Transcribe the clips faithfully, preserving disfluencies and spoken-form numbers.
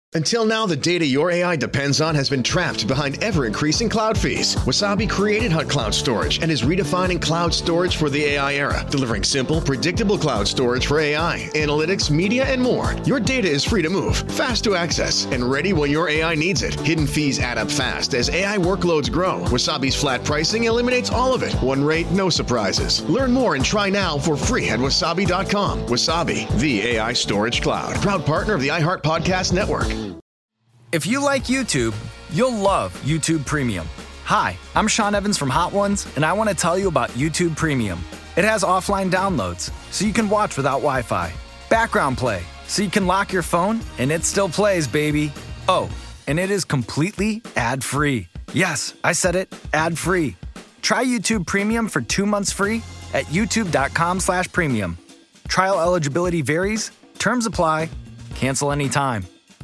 Until now, the data your A I depends on has been trapped behind ever-increasing cloud fees. Wasabi created Hut Cloud Storage and is redefining cloud storage for the A I era, delivering simple, predictable cloud storage for A I, analytics, media, and more. Your data is free to move, fast to access, and ready when your A I needs it. Hidden fees add up fast as A I workloads grow. Wasabi's flat pricing eliminates all of it. One rate, no surprises. Learn more and try now for free at wasabi dot com. Wasabi, the A I storage cloud. Proud partner of the iHeart Podcast Network. If you like YouTube, you'll love YouTube Premium. Hi, I'm Sean Evans from Hot Ones, and I want to tell you about YouTube Premium. It has offline downloads, so you can watch without Wi-Fi. Background play, so you can lock your phone, and it still plays, baby. Oh, and it is completely ad-free. Yes, I said it, ad-free. Try YouTube Premium for two months free at youtube dot com slash premium. Trial eligibility varies. Terms apply. Cancel anytime.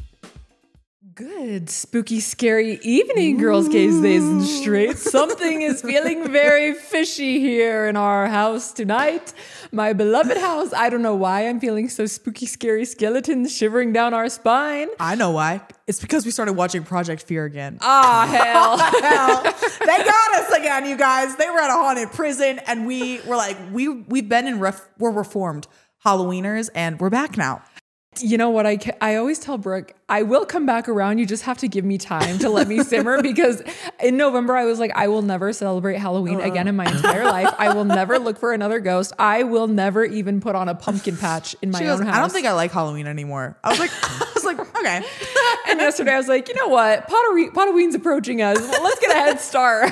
Good, spooky, scary evening, girls, gays, days, and straights. Something is feeling very fishy here in our house tonight. My beloved house. I don't know why I'm feeling so spooky, scary, skeletons shivering down our spine. I know why. It's because we started watching Project Fear again. Ah, hell. hell. They got us again, you guys. They were at a haunted prison, and we were like, we, we've been in, ref- we're reformed Halloweeners, and we're back now. You know what? I, I always tell Brooke, I will come back around. You just have to give me time to let me simmer, because in November, I was like, I will never celebrate Halloween uh. again in my entire life. I will never look for another ghost. I will never even put on a pumpkin patch in my she own goes, house. I don't think I like Halloween anymore. I was like, I was like, okay. And yesterday I was like, you know what? Potterwe- Halloween's approaching us. Well, let's get a head start.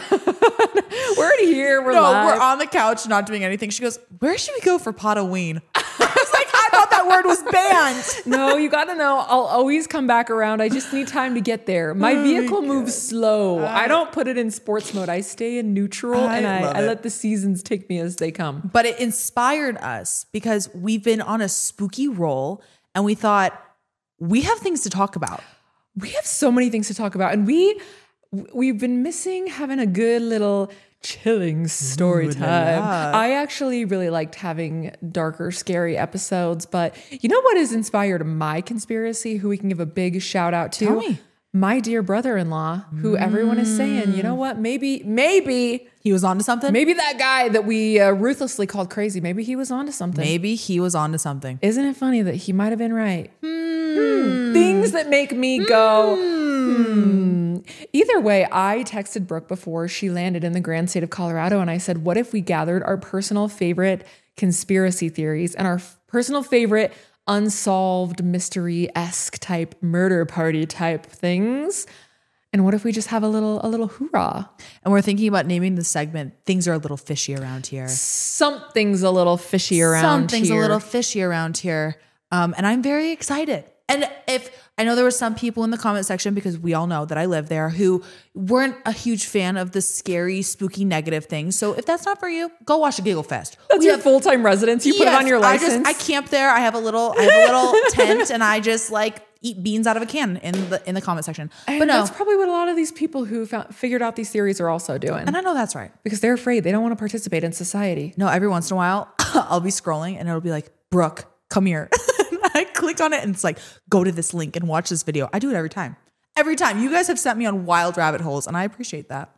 We're in here. We're no, live. we're on the couch, not doing anything. She goes, where should we go for Potterween? I was like, I thought that word was banned. No, you got to know, I'll always come back around. I just need time to get there. My vehicle moves slow. I, I don't put it in sports mode. I stay in neutral, I and I, I let the seasons take me as they come. But it inspired us because we've been on a spooky roll, and we thought, we have things to talk about. We have so many things to talk about, and we, we've been missing having a good little chilling story time. Yeah. I actually really liked having darker, scary episodes, but you know what has inspired my conspiracy, who we can give a big shout out to? Tell me. My dear brother-in-law, who mm. everyone is saying, you know what, maybe, maybe he was onto something. Maybe that guy that we uh, ruthlessly called crazy, maybe he was onto something. Maybe he was onto something. Isn't it funny that he might have been right? Hmm. Hmm. Things that make me go, hmm. hmm. Either way, I texted Brooke before she landed in the grand state of Colorado, and I said, what if we gathered our personal favorite conspiracy theories and our f- personal favorite unsolved mystery-esque type murder party type things? And what if we just have a little a little hoorah? And we're thinking about naming the segment, Things Are a Little Fishy Around Here. Something's a little fishy around Something's here. a little fishy around here. Um, and I'm very excited. And if I know there were some people in the comment section, because we all know that I live there, who weren't a huge fan of the scary, spooky, negative things. So if that's not for you, go watch a Giggle Fest. That's we your have, full-time residence. You yes, put it on your license. I just I camp there. I have a little I have a little tent, and I just like eat beans out of a can in the in the comment section. And but no, that's probably what a lot of these people who found, figured out these theories are also doing. And I know that's right, because they're afraid. They don't want to participate in society. No, every once in a while I'll be scrolling and it'll be like, Brooke, come here. I click on it and it's like, go to this link and watch this video. I do it every time. Every time. You guys have sent me on wild rabbit holes, and I appreciate that.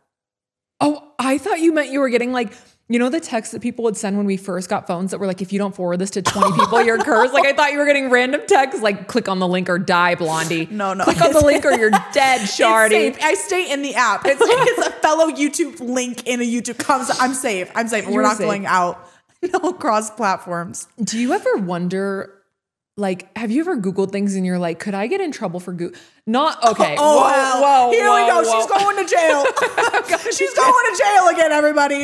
Oh, I thought you meant you were getting like, you know, the texts that people would send when we first got phones that were like, if you don't forward this to twenty people, you're cursed. Like, I thought you were getting random texts like, click on the link or die, Blondie. No, no. Click on the link or you're dead, Shardy. I stay in the app. It's like it's a fellow YouTube link in a YouTube comes. I'm safe. I'm safe. We're You're not safe. going out. No cross platforms. Do you ever wonder, like, have you ever Googled things and you're like, could I get in trouble for Google? Not, okay. Oh, whoa, wow. whoa, Here whoa, we go. whoa. She's going to jail. She's going to jail again, everybody.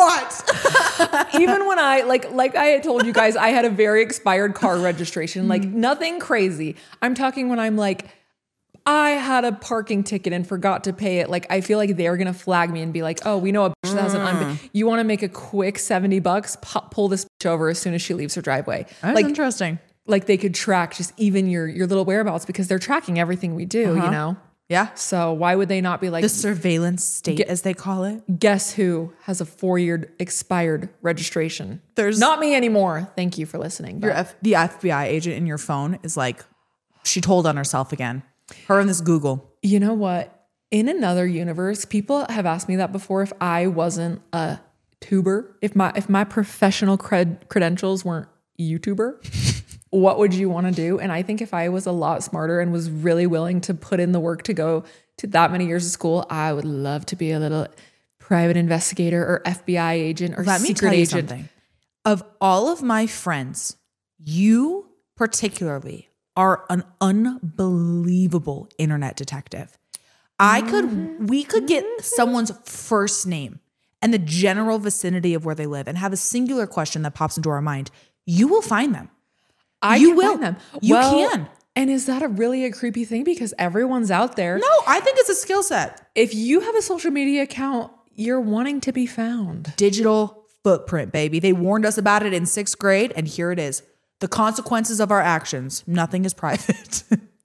What? Even when I, like, like I had told you guys, I had a very expired car registration, like nothing crazy. I'm talking when I'm like, I had a parking ticket and forgot to pay it. Like, I feel like they're going to flag me and be like, oh, we know a bitch that has an un- You want to make a quick seventy bucks, pop, pull this bitch over as soon as she leaves her driveway. That's like, interesting. Like they could track just even your, your little whereabouts because they're tracking everything we do, Uh-huh. you know? Yeah. So why would they not be like the surveillance state, Get, as they call it? Guess who has a four-year expired registration? There's not me anymore. Thank you for listening. Your F, the F B I agent in your phone is like, she told on herself again. Her and this Google. You know what? In another universe, people have asked me that before. If I wasn't a tuber, if my if my professional cred credentials weren't YouTuber, what would you want to do? And I think if I was a lot smarter and was really willing to put in the work to go to that many years of school, I would love to be a little private investigator or F B I agent or Let me secret tell you agent. something. Of all of my friends, you particularly are an unbelievable internet detective. I could, we could get someone's first name and the general vicinity of where they live and have a singular question that pops into our mind. You will find them. I You can will. find them. You Well, can. And is that a really a creepy thing? Because everyone's out there. No, I think it's a skill set. If you have a social media account, you're wanting to be found. Digital footprint, baby. They warned us about it in sixth grade, and here it is. The consequences of our actions. Nothing is private.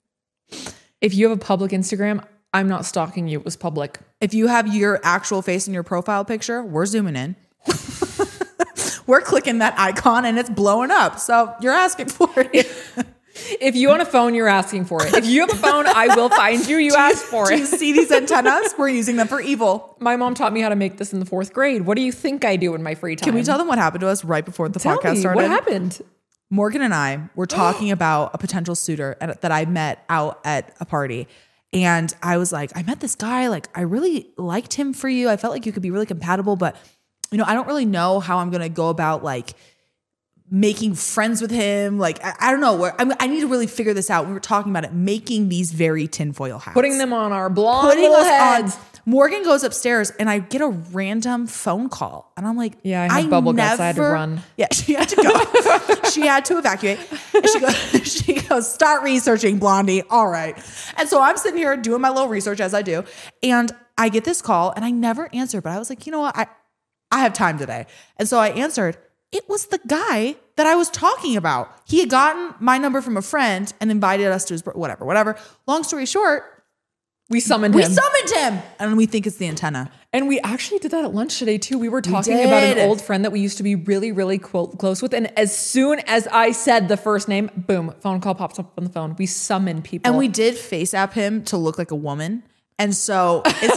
If you have a public Instagram, I'm not stalking you. It was public. If you have your actual face in your profile picture, we're zooming in. We're clicking that icon and it's blowing up. So you're asking for it. If you own a phone, you're asking for it. If you have a phone, I will find you. You ask for Do you it. see these antennas? We're using them for evil. My mom taught me how to make this in the fourth grade. What do you think I do in my free time? Can we tell them what happened to us right before the Tell podcast me, started? what happened? Morgan and I were talking about a potential suitor at, that I met out at a party. And I was like, I met this guy. Like, I really liked him for you. I felt like you could be really compatible, but you know, I don't really know how I'm going to go about like making friends with him. Like, I, I don't know where I'm, I need to really figure this out. We were talking about it, making these very tinfoil hats, Putting them on our blonde putting little us heads. on. Morgan goes upstairs and I get a random phone call and I'm like, Yeah, I had bubble guts. I had to run. Yeah, she had to go. She had to evacuate. And she goes, she goes, start researching, Blondie. All right. And so I'm sitting here doing my little research as I do. And I get this call and I never answer, but I was like, you know what? I, I have time today. And so I answered. It was the guy that I was talking about. He had gotten my number from a friend and invited us to his, whatever, whatever. Long story short, We summoned we him. summoned him. And we think it's the antenna. And we actually did that at lunch today too. We were talking about an did. old friend that we used to be really, really clo- close with. And as soon as I said the first name, boom, phone call pops up on the phone. We summon people. And we did face app him to look like a woman. And so it's,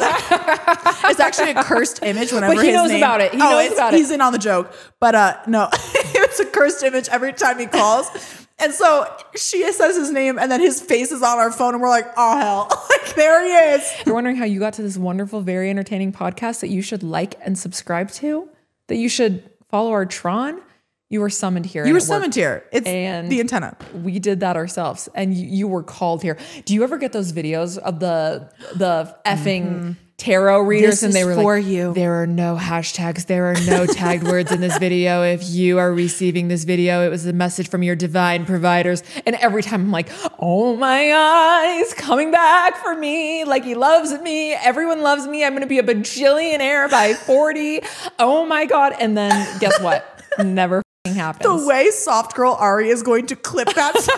it's actually a cursed image whenever But he his knows name, about it. He oh, knows it's- about it. He's in on the joke. But uh, no, it's a cursed image every time he calls. And so she says his name and then his face is on our phone and we're like, oh hell, like there he is. You're wondering how you got to this wonderful, very entertaining podcast that you should like and subscribe to, that you should follow our Tron. You were summoned here. You were and it summoned worked. here. It's And the antenna. We did that ourselves, and you, you were called here. Do you ever get those videos of the the effing tarot readers? This and they is were for like, you. There are no hashtags. There are no tagged words in this video. If you are receiving this video, it was a message from your divine providers. And every time I'm like, oh my God, he's coming back for me. Like he loves me. Everyone loves me. I'm going to be a bajillionaire by forty. Oh my God. And then guess what? Never f***ing happens. The way soft girl Ari is going to clip that so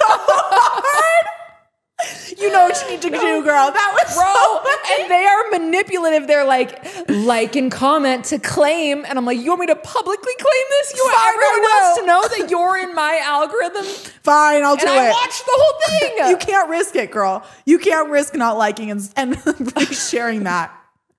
hard. You know what you need to do, girl. That was Bro, so funny. and they are manipulative. They're like, like and comment to claim. And I'm like, you want me to publicly claim this? You want Fine, everyone I else will. to know that you're in my algorithm? Fine, I'll do And I it. watched the whole thing. You can't risk it, girl. You can't risk not liking and, and sharing that.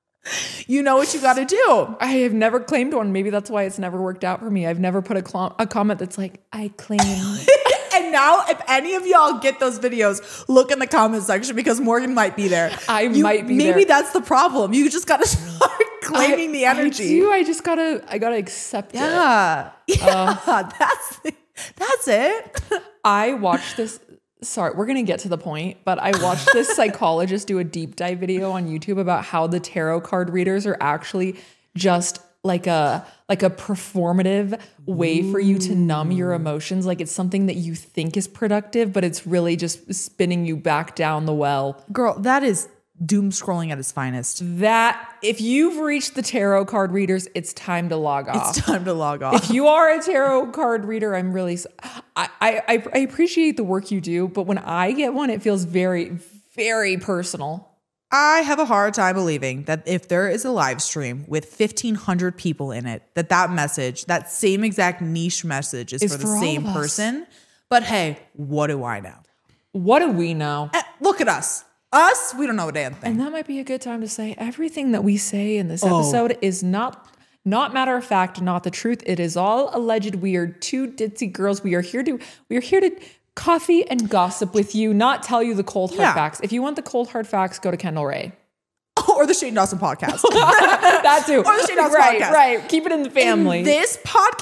You know what you got to do. I have never claimed one. Maybe that's why it's never worked out for me. I've never put a, cl- a comment that's like, I claim. And now, if any of y'all get those videos, look in the comment section because Morgan might be there. I You- might be Maybe there. that's the problem. You just got to start claiming I- the energy. I do. I just gotta, I gotta accept it. Yeah, yeah. that's that's it. I watched this. Sorry, we're going to get to the point, but I watched this psychologist do a deep dive video on YouTube about how the tarot card readers are actually just like a like a performative way for you to numb your emotions. Like it's something that you think is productive, but it's really just spinning you back down the well. Girl, that is doom scrolling at its finest. That if you've reached the tarot card readers, it's time to log off. It's time to log off. If you are a tarot card reader, I'm really, s- I, I, I appreciate the work you do, but when I get one, it feels very, very personal. I have a hard time believing that if there is a live stream with fifteen hundred people in it, that that message, that same exact niche message is, Is for the for all same of us. person. But hey, what do I know? What do we know? Eh, look at us. Us, we don't know a damn thing. And that might be a good time to say everything that we say in this Oh. episode is not not matter of fact, not the truth. It is all alleged. We are two ditzy girls. We are here to we are here to coffee and gossip with you, not tell you the cold hard Yeah. facts. If you want the cold hard facts, go to Kendall Ray. Or the Shane Dawson podcast. That too. Or the Shane Dawson right, podcast. right. Keep it in the family. In this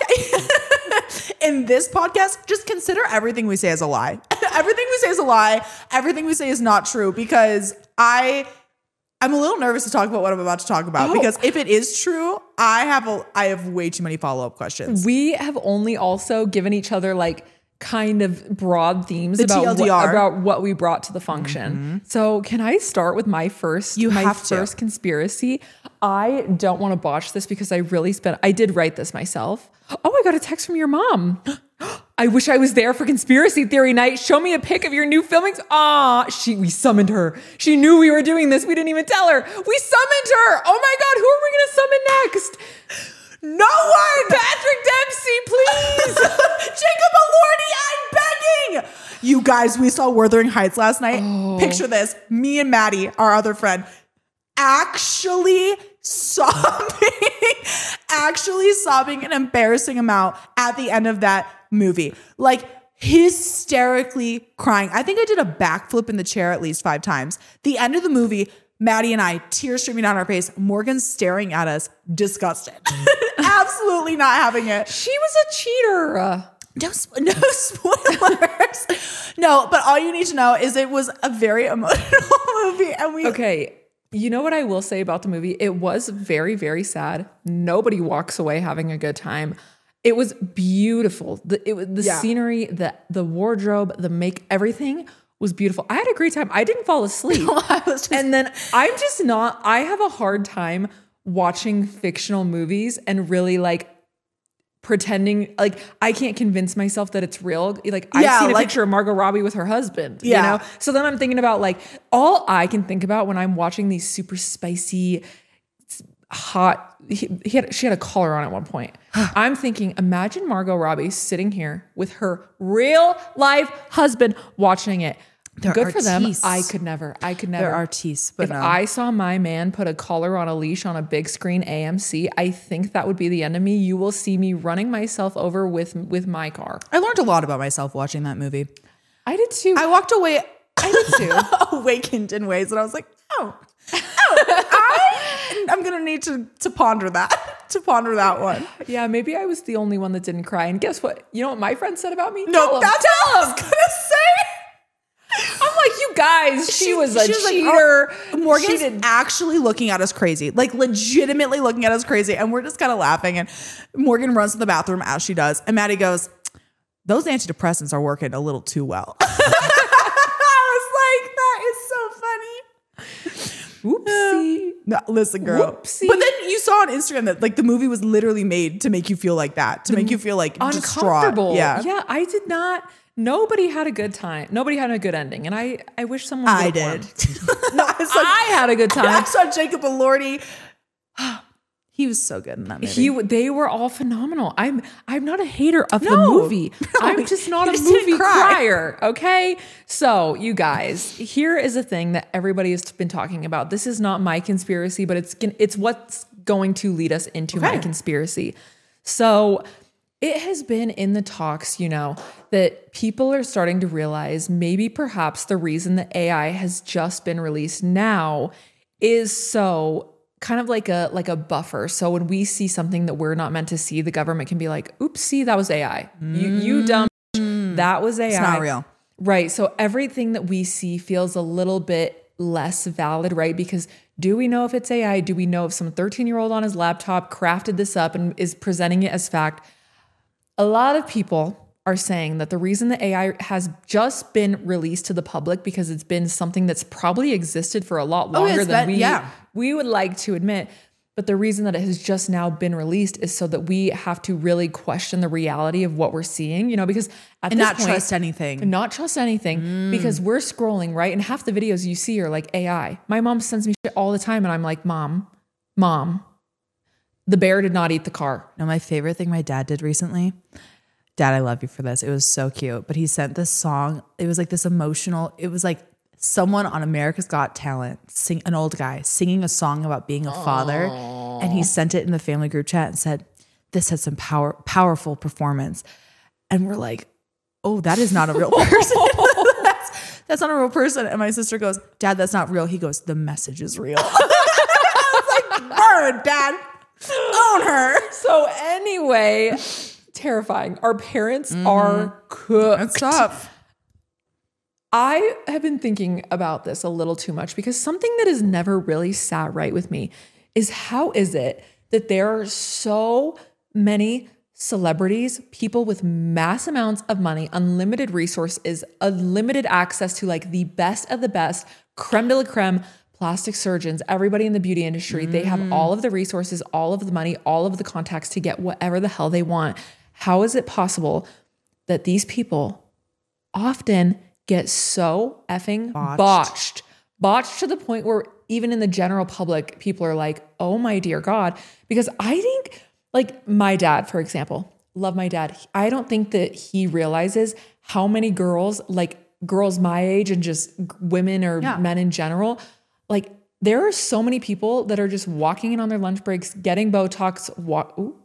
podcast, in this podcast, just consider everything we say as a lie. Everything we say is a lie. Everything we say is not true because I, I'm a little nervous to talk about what I'm about to talk about Oh. because if it is true, I have a, I have way too many follow up questions. We have only also given each other like kind of broad themes The about T L D what, R. about what we brought to the function. So can I start with my first You my have to. first conspiracy? I don't want to botch this because I really spent I did write this myself. Oh, I got a text from your mom. I wish I was there for conspiracy theory night. Show me a pic of your new filmings. Ah, she we summoned her. She knew we were doing this. We didn't even tell her. We summoned her. Oh my god, who are we gonna summon next? No one! Patrick Dempsey, please. Jacob Elordi, I'm begging! You guys, we saw Wuthering Heights last night. Oh. Picture this. Me and Maddie, our other friend, actually sobbing, actually sobbing an embarrassing amount at the end of that movie. Like, hysterically crying. I think I did a backflip in the chair at least five times. The end of the movie, Maddie and I, tears streaming down our face, Morgan staring at us, disgusted. Absolutely not having it. She was a cheater. No, sp- no spoilers. No, but all you need to know is it was a very emotional movie. And we Okay. You know what I will say about the movie? It was very, very sad. Nobody walks away having a good time. It was beautiful. The, it was the Yeah. scenery, the the wardrobe, the make, everything was beautiful. I had a great time. I didn't fall asleep. I was just- and then I'm just not, I have a hard time watching fictional movies and really like pretending, like I can't convince myself that it's real. Like I've Yeah, seen a like- picture of Margot Robbie with her husband, Yeah. you know? So then I'm thinking about like, all I can think about when I'm watching these super spicy, hot, he, he had, she had a collar on at one point. I'm thinking, imagine Margot Robbie sitting here with her real life husband watching it. They're Good for them. artistes. I could never, I could never. They're artistes, but if no. I saw my man put a collar on a leash on a big screen A M C, I think that would be the end of me. You will see me running myself over with with my car. I learned a lot about myself watching that movie. I did too. I walked away I did too. awakened in ways that I was like, oh, oh, I, I'm gonna need to to ponder that, to ponder that one. Yeah, maybe I was the only one that didn't cry. And guess what? You know what my friend said about me? No, Tell 'em. that's what I was gonna say. I'm like, you guys, she, was a she was like, cheater. oh, Morgan's She did- actually looking at us crazy, like legitimately looking at us crazy. And we're just kind of laughing. And Morgan runs to the bathroom as she does. And Maddie goes, those antidepressants are working a little too well. I was like, that is so funny. Oopsie. No, listen, girl. Whoopsie. But then you saw on Instagram that like the movie was literally made to make you feel like that, to make you feel like distraught. Uncomfortable. Yeah. Yeah, I did not. Nobody had a good time. Nobody had a good ending. And I, I wish someone I would've did. won. no, I, saw, I had a good I time. saw Jacob Elordi. He was so good in that movie. He, they were all phenomenal. I'm, I'm not a hater of the No. movie. No, I'm just not you a just didn't movie cry. crier. Okay. So you guys, here is a thing that everybody has been talking about. This is not my conspiracy, but it's, it's what's going to lead us into my Okay. conspiracy. So it has been in the talks, you know, that people are starting to realize maybe perhaps the reason that A I has just been released now is so kind of like a like a buffer. So when we see something that we're not meant to see, the government can be like, oopsie, that was A I. You you dumb bitch, that was A I. It's not real. Right. So everything that we see feels a little bit less valid, right? Because do we know if it's A I? Do we know if some thirteen-year-old on his laptop crafted this up and is presenting it as fact? A lot of people are saying that the reason that A I has just been released to the public because it's been something that's probably existed for a lot longer it's than that- we, yeah. we would like to admit. But the reason that it has just now been released is so that we have to really question the reality of what we're seeing, you know, because at And this not point, trust anything. not trust anything because we're scrolling, right? And half the videos you see are like A I. My mom sends me shit all the time and I'm like, mom, mom, the bear did not eat the car. No, my favorite thing my dad did recently. Dad, I love you for this. It was so cute. But he sent this song. It was like this emotional, it was like someone on America's Got Talent, sing an old guy singing a song about being a father, and he sent it in the family group chat and said, "This has some power, powerful performance." And we're like, "Oh, that is not a real person. that's, that's not a real person." And my sister goes, "Dad, that's not real." He goes, "The message is real." I was like, "Burn, Dad, own her." So anyway, terrifying. Our parents mm-hmm. are cooked. It's tough. I have been thinking about this a little too much because something that has never really sat right with me is how is it that there are so many celebrities, people with mass amounts of money, unlimited resources, unlimited access to like the best of the best, creme de la creme, plastic surgeons, everybody in the beauty industry. Mm. They have all of the resources, all of the money, all of the contacts to get whatever the hell they want. How is it possible that these people often get so effing botched. botched, botched to the point where even in the general public, people are like, oh my dear God, because I think like my dad, for example, love my dad. I don't think that he realizes how many girls, like girls my age and just women or yeah. men in general, like there are so many people that are just walking in on their lunch breaks, getting Botox. Wa- Ooh.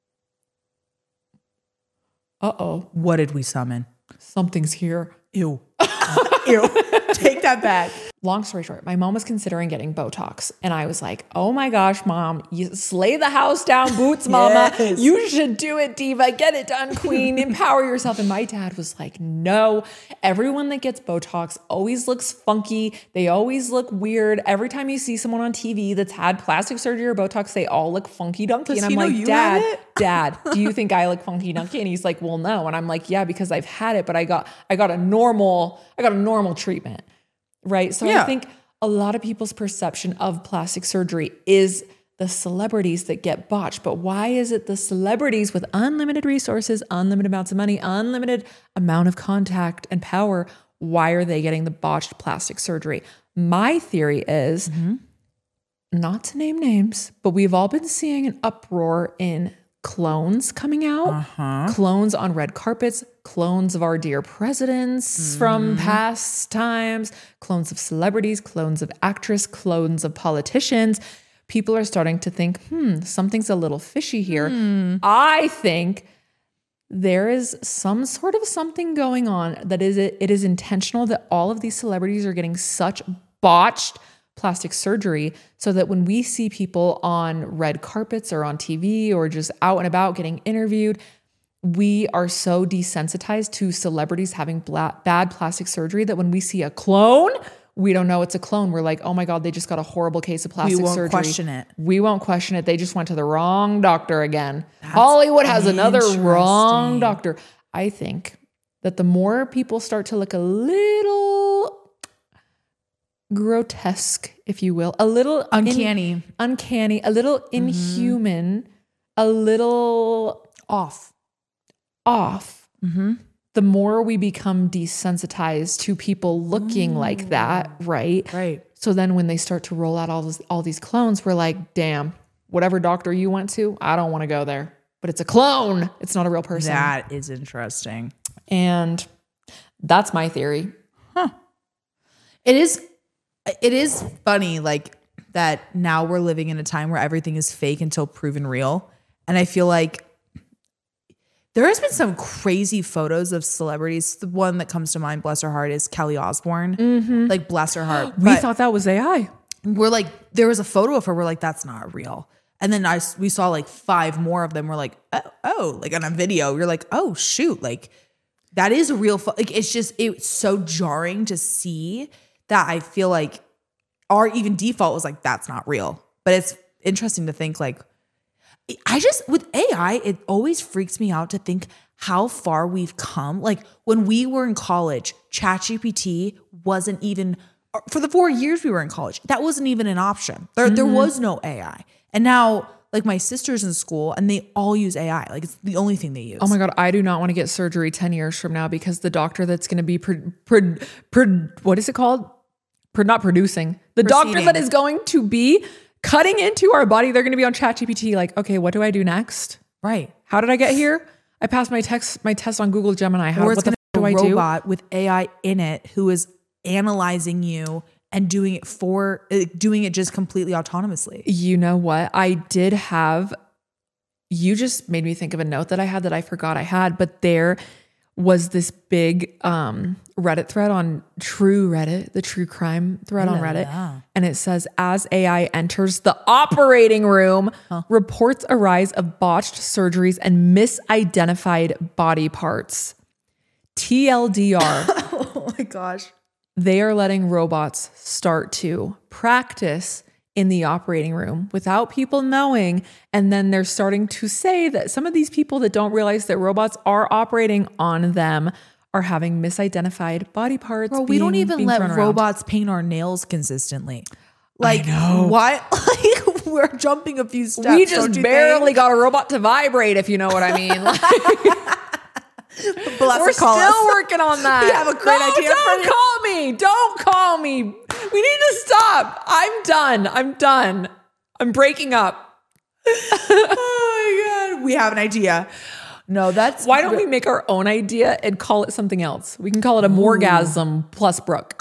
Uh-oh. What did we summon? Something's here. Ew. Ew. Take that back. Long story short, my mom was considering getting Botox. And I was like, oh my gosh, Mom, you slay the house down boots, Mama. Yes. You should do it, diva. Get it done, queen. Empower yourself. And my dad was like, no, everyone that gets Botox always looks funky. They always look weird. Every time you see someone on T V that's had plastic surgery or Botox, they all look funky dunky. And I'm like, Dad, Dad, do you think I look funky dunky? And he's like, well, no. And I'm like, yeah, because I've had it, but I got, I got a normal, I got a normal treatment. Right. So yeah. I think a lot of people's perception of plastic surgery is the celebrities that get botched. But why is it the celebrities with unlimited resources, unlimited amounts of money, unlimited amount of contact and power, why are they getting the botched plastic surgery? My theory is, mm-hmm. not to name names, but we've all been seeing an uproar in clones coming out, uh-huh. clones on red carpets, clones of our dear presidents mm. from past times, clones of celebrities, clones of actors, clones of politicians. People are starting to think, hmm, something's a little fishy here. Mm. I think there is some sort of something going on that is it, it is intentional that all of these celebrities are getting such botched plastic surgery so that when we see people on red carpets or on T V or just out and about getting interviewed, we are so desensitized to celebrities having bla- bad plastic surgery that when we see a clone, we don't know it's a clone. We're like, oh my God, they just got a horrible case of plastic surgery. We won't surgery. question it. We won't question it. They just went to the wrong doctor again. That's Hollywood has another wrong doctor. I think that the more people start to look a little grotesque, if you will, a little uncanny, in, uncanny, a little mm-hmm. inhuman, a little off, off. Mm-hmm. The more we become desensitized to people looking mm. like that, right? Right. So then when they start to roll out all this, all these clones, we're like, damn, whatever doctor you went to, I don't want to go there. But it's a clone. It's not a real person. That is interesting. And that's my theory. Huh. It is. It is funny, like that now we're living in a time where everything is fake until proven real. And I feel like there has been some crazy photos of celebrities. The one that comes to mind, bless her heart, is Kelly Osbourne. Mm-hmm. Like, bless her heart. We but thought that was A I. We're like, there was a photo of her. We're like, that's not real. And then I, we saw like five more of them. We're like, oh, oh, like on a video. You're like, oh, shoot. Like, that is a real, fo-. like, it's just, it's so jarring to see that I feel like our even default was like, that's not real. But it's interesting to think like, I just, with A I, it always freaks me out to think how far we've come. Like when we were in college, ChatGPT wasn't even, for the four years we were in college, that wasn't even an option. There, mm-hmm. there was no A I. And now like my sister's in school and they all use A I. Like it's the only thing they use. Oh my God. I do not want to get surgery ten years from now because the doctor that's going to be, pro, pro, pro, what is it called? Pro, not producing. The Proceeding. doctor that is going to be cutting into our body, they're going to be on ChatGPT like, okay, what do I do next? Right. How did I get here? I passed my text, my test on Google Gemini. How, or it's what the gonna f- do I do? Robot with A I in it who is analyzing you and doing it for, uh, doing it just completely autonomously. You know what? I did have, you just made me think of a note that I had that I forgot I had, but there was this big um, Reddit thread on True Reddit, the true crime thread on Reddit. la. And it says, as A I enters the operating room, huh. reports arise of botched surgeries and misidentified body parts. T L D R. Oh my gosh. They are letting robots start to practice in the operating room without people knowing. And then they're starting to say that some of these people that don't realize that robots are operating on them are having misidentified body parts. Bro, we don't being- even being let thrown around. robots paint our nails consistently. Like, what? Like, we're jumping a few steps. We don't just you barely think? got a robot to vibrate, if you know what I mean. Like, Bless we're and call still us. working on that. We have a great no, idea don't for you. call me. Don't call me. We need to stop. I'm done. I'm done. I'm breaking up. Oh my God. We have an idea. No, that's Why don't we make our own idea and call it something else? We can call it a Morgasm plus Brooke.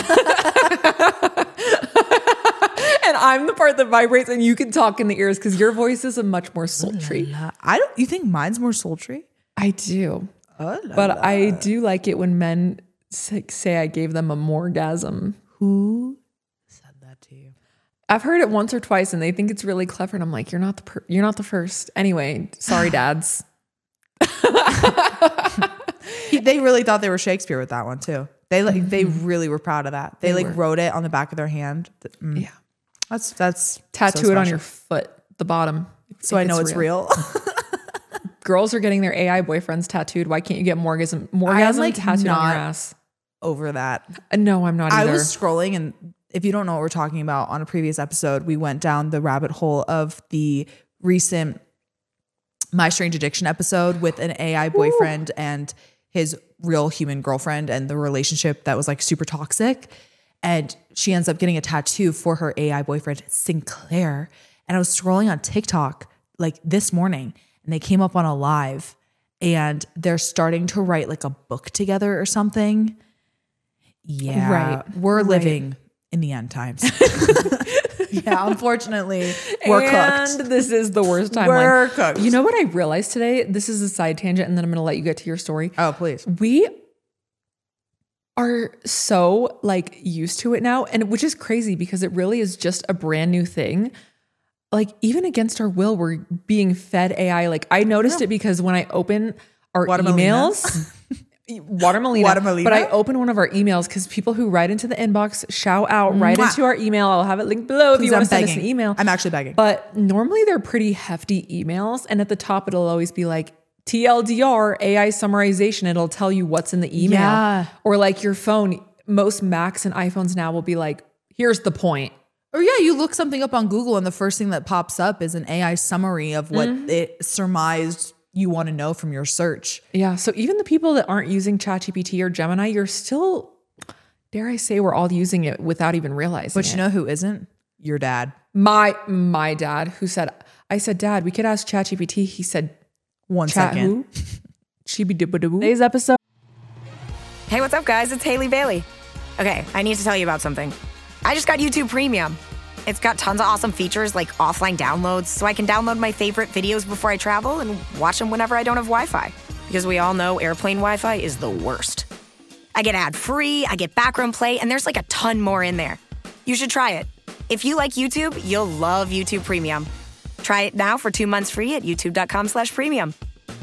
And I'm the part that vibrates and you can talk in the ears because your voice is a much more sultry. I don't, you think mine's more sultry? I do. Oh, la, But la. I do like it when men say, say I gave them a morgasm. Who said that to you? I've heard it once or twice and they think it's really clever. And I'm like, you're not the per- you're not the first. Anyway, sorry, dads. He- they really thought they were Shakespeare with that one too. They like Mm-hmm. they really were proud of that. They, They like were. wrote it on the back of their hand. Mm. Yeah. That's that's Tattoo so it on special. your foot, the bottom. so if I know it's real. Girls are getting their A I boyfriends tattooed. Why can't you get morgasm morgasm like, tattooed on not- your ass? Over that. Uh, No, I'm not I either. was scrolling, and if you don't know what we're talking about, on a previous episode, we went down the rabbit hole of the recent My Strange Addiction episode with an A I boyfriend and his real human girlfriend and the relationship that was like super toxic. And she ends up getting a tattoo for her A I boyfriend, Sinclair. And I was scrolling on TikTok like this morning and they came up on a live and they're starting to write like a book together or something. Yeah. Right. We're Right. living in the end times. Yeah, unfortunately, we're and cooked. this is the worst timeline. We're cooked. You know what I realized today? This is a side tangent, and then I'm going to let you get to your story. Oh, please. We are so like used to it now, and which is crazy because it really is just a brand new thing. Like even against our will, we're being fed A I. Like I noticed it because when I open our Watermelina? emails, Watermelina, Watermelina? but I open one of our emails because people who write into the inbox shout out right Mwah. into our email. I'll have it linked below if Please, you want I'm to send us begging. an email. I'm actually begging. But normally they're pretty hefty emails. And at the top, it'll always be like T L D R, A I summarization. It'll tell you what's in the email. Yeah. Or like your phone, most Macs and iPhones now will be like, here's the point. Or yeah, you look something up on Google and the first thing that pops up is an A I summary of what it surmised you want to know from your search. Yeah. So even the people that aren't using ChatGPT or Gemini, you're still, dare I say, we're all using it without even realizing But it. you know who isn't? Your dad. My my dad, who said, I said, Dad, we could ask ChatGPT. He said, One Chat second. who? Chibi-dibba-diboo. Today's episode. Hey, what's up, guys? It's Haley Bailey. Okay, I need to tell you about something. I just got YouTube Premium. It's got tons of awesome features like offline downloads, so I can download my favorite videos before I travel and watch them whenever I don't have Wi-Fi. Because we all know airplane Wi-Fi is the worst. I get ad-free, I get background play, and there's like a ton more in there. You should try it. If you like YouTube, you'll love YouTube Premium. Try it now for two months free at youtube.com slash premium.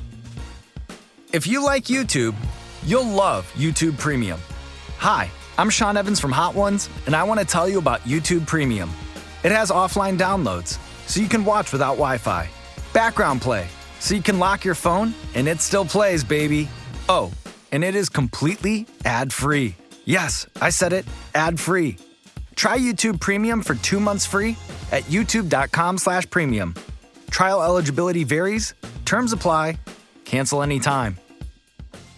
If you like YouTube, you'll love YouTube Premium. Hi, I'm Sean Evans from Hot Ones, and I want to tell you about YouTube Premium. It has offline downloads, so you can watch without Wi-Fi. Background play, so you can lock your phone and it still plays, baby. Oh, and it is completely ad-free. Yes, I said it, ad-free. Try YouTube Premium for two months free at youtube.com slash premium. Trial eligibility varies, terms apply, cancel anytime.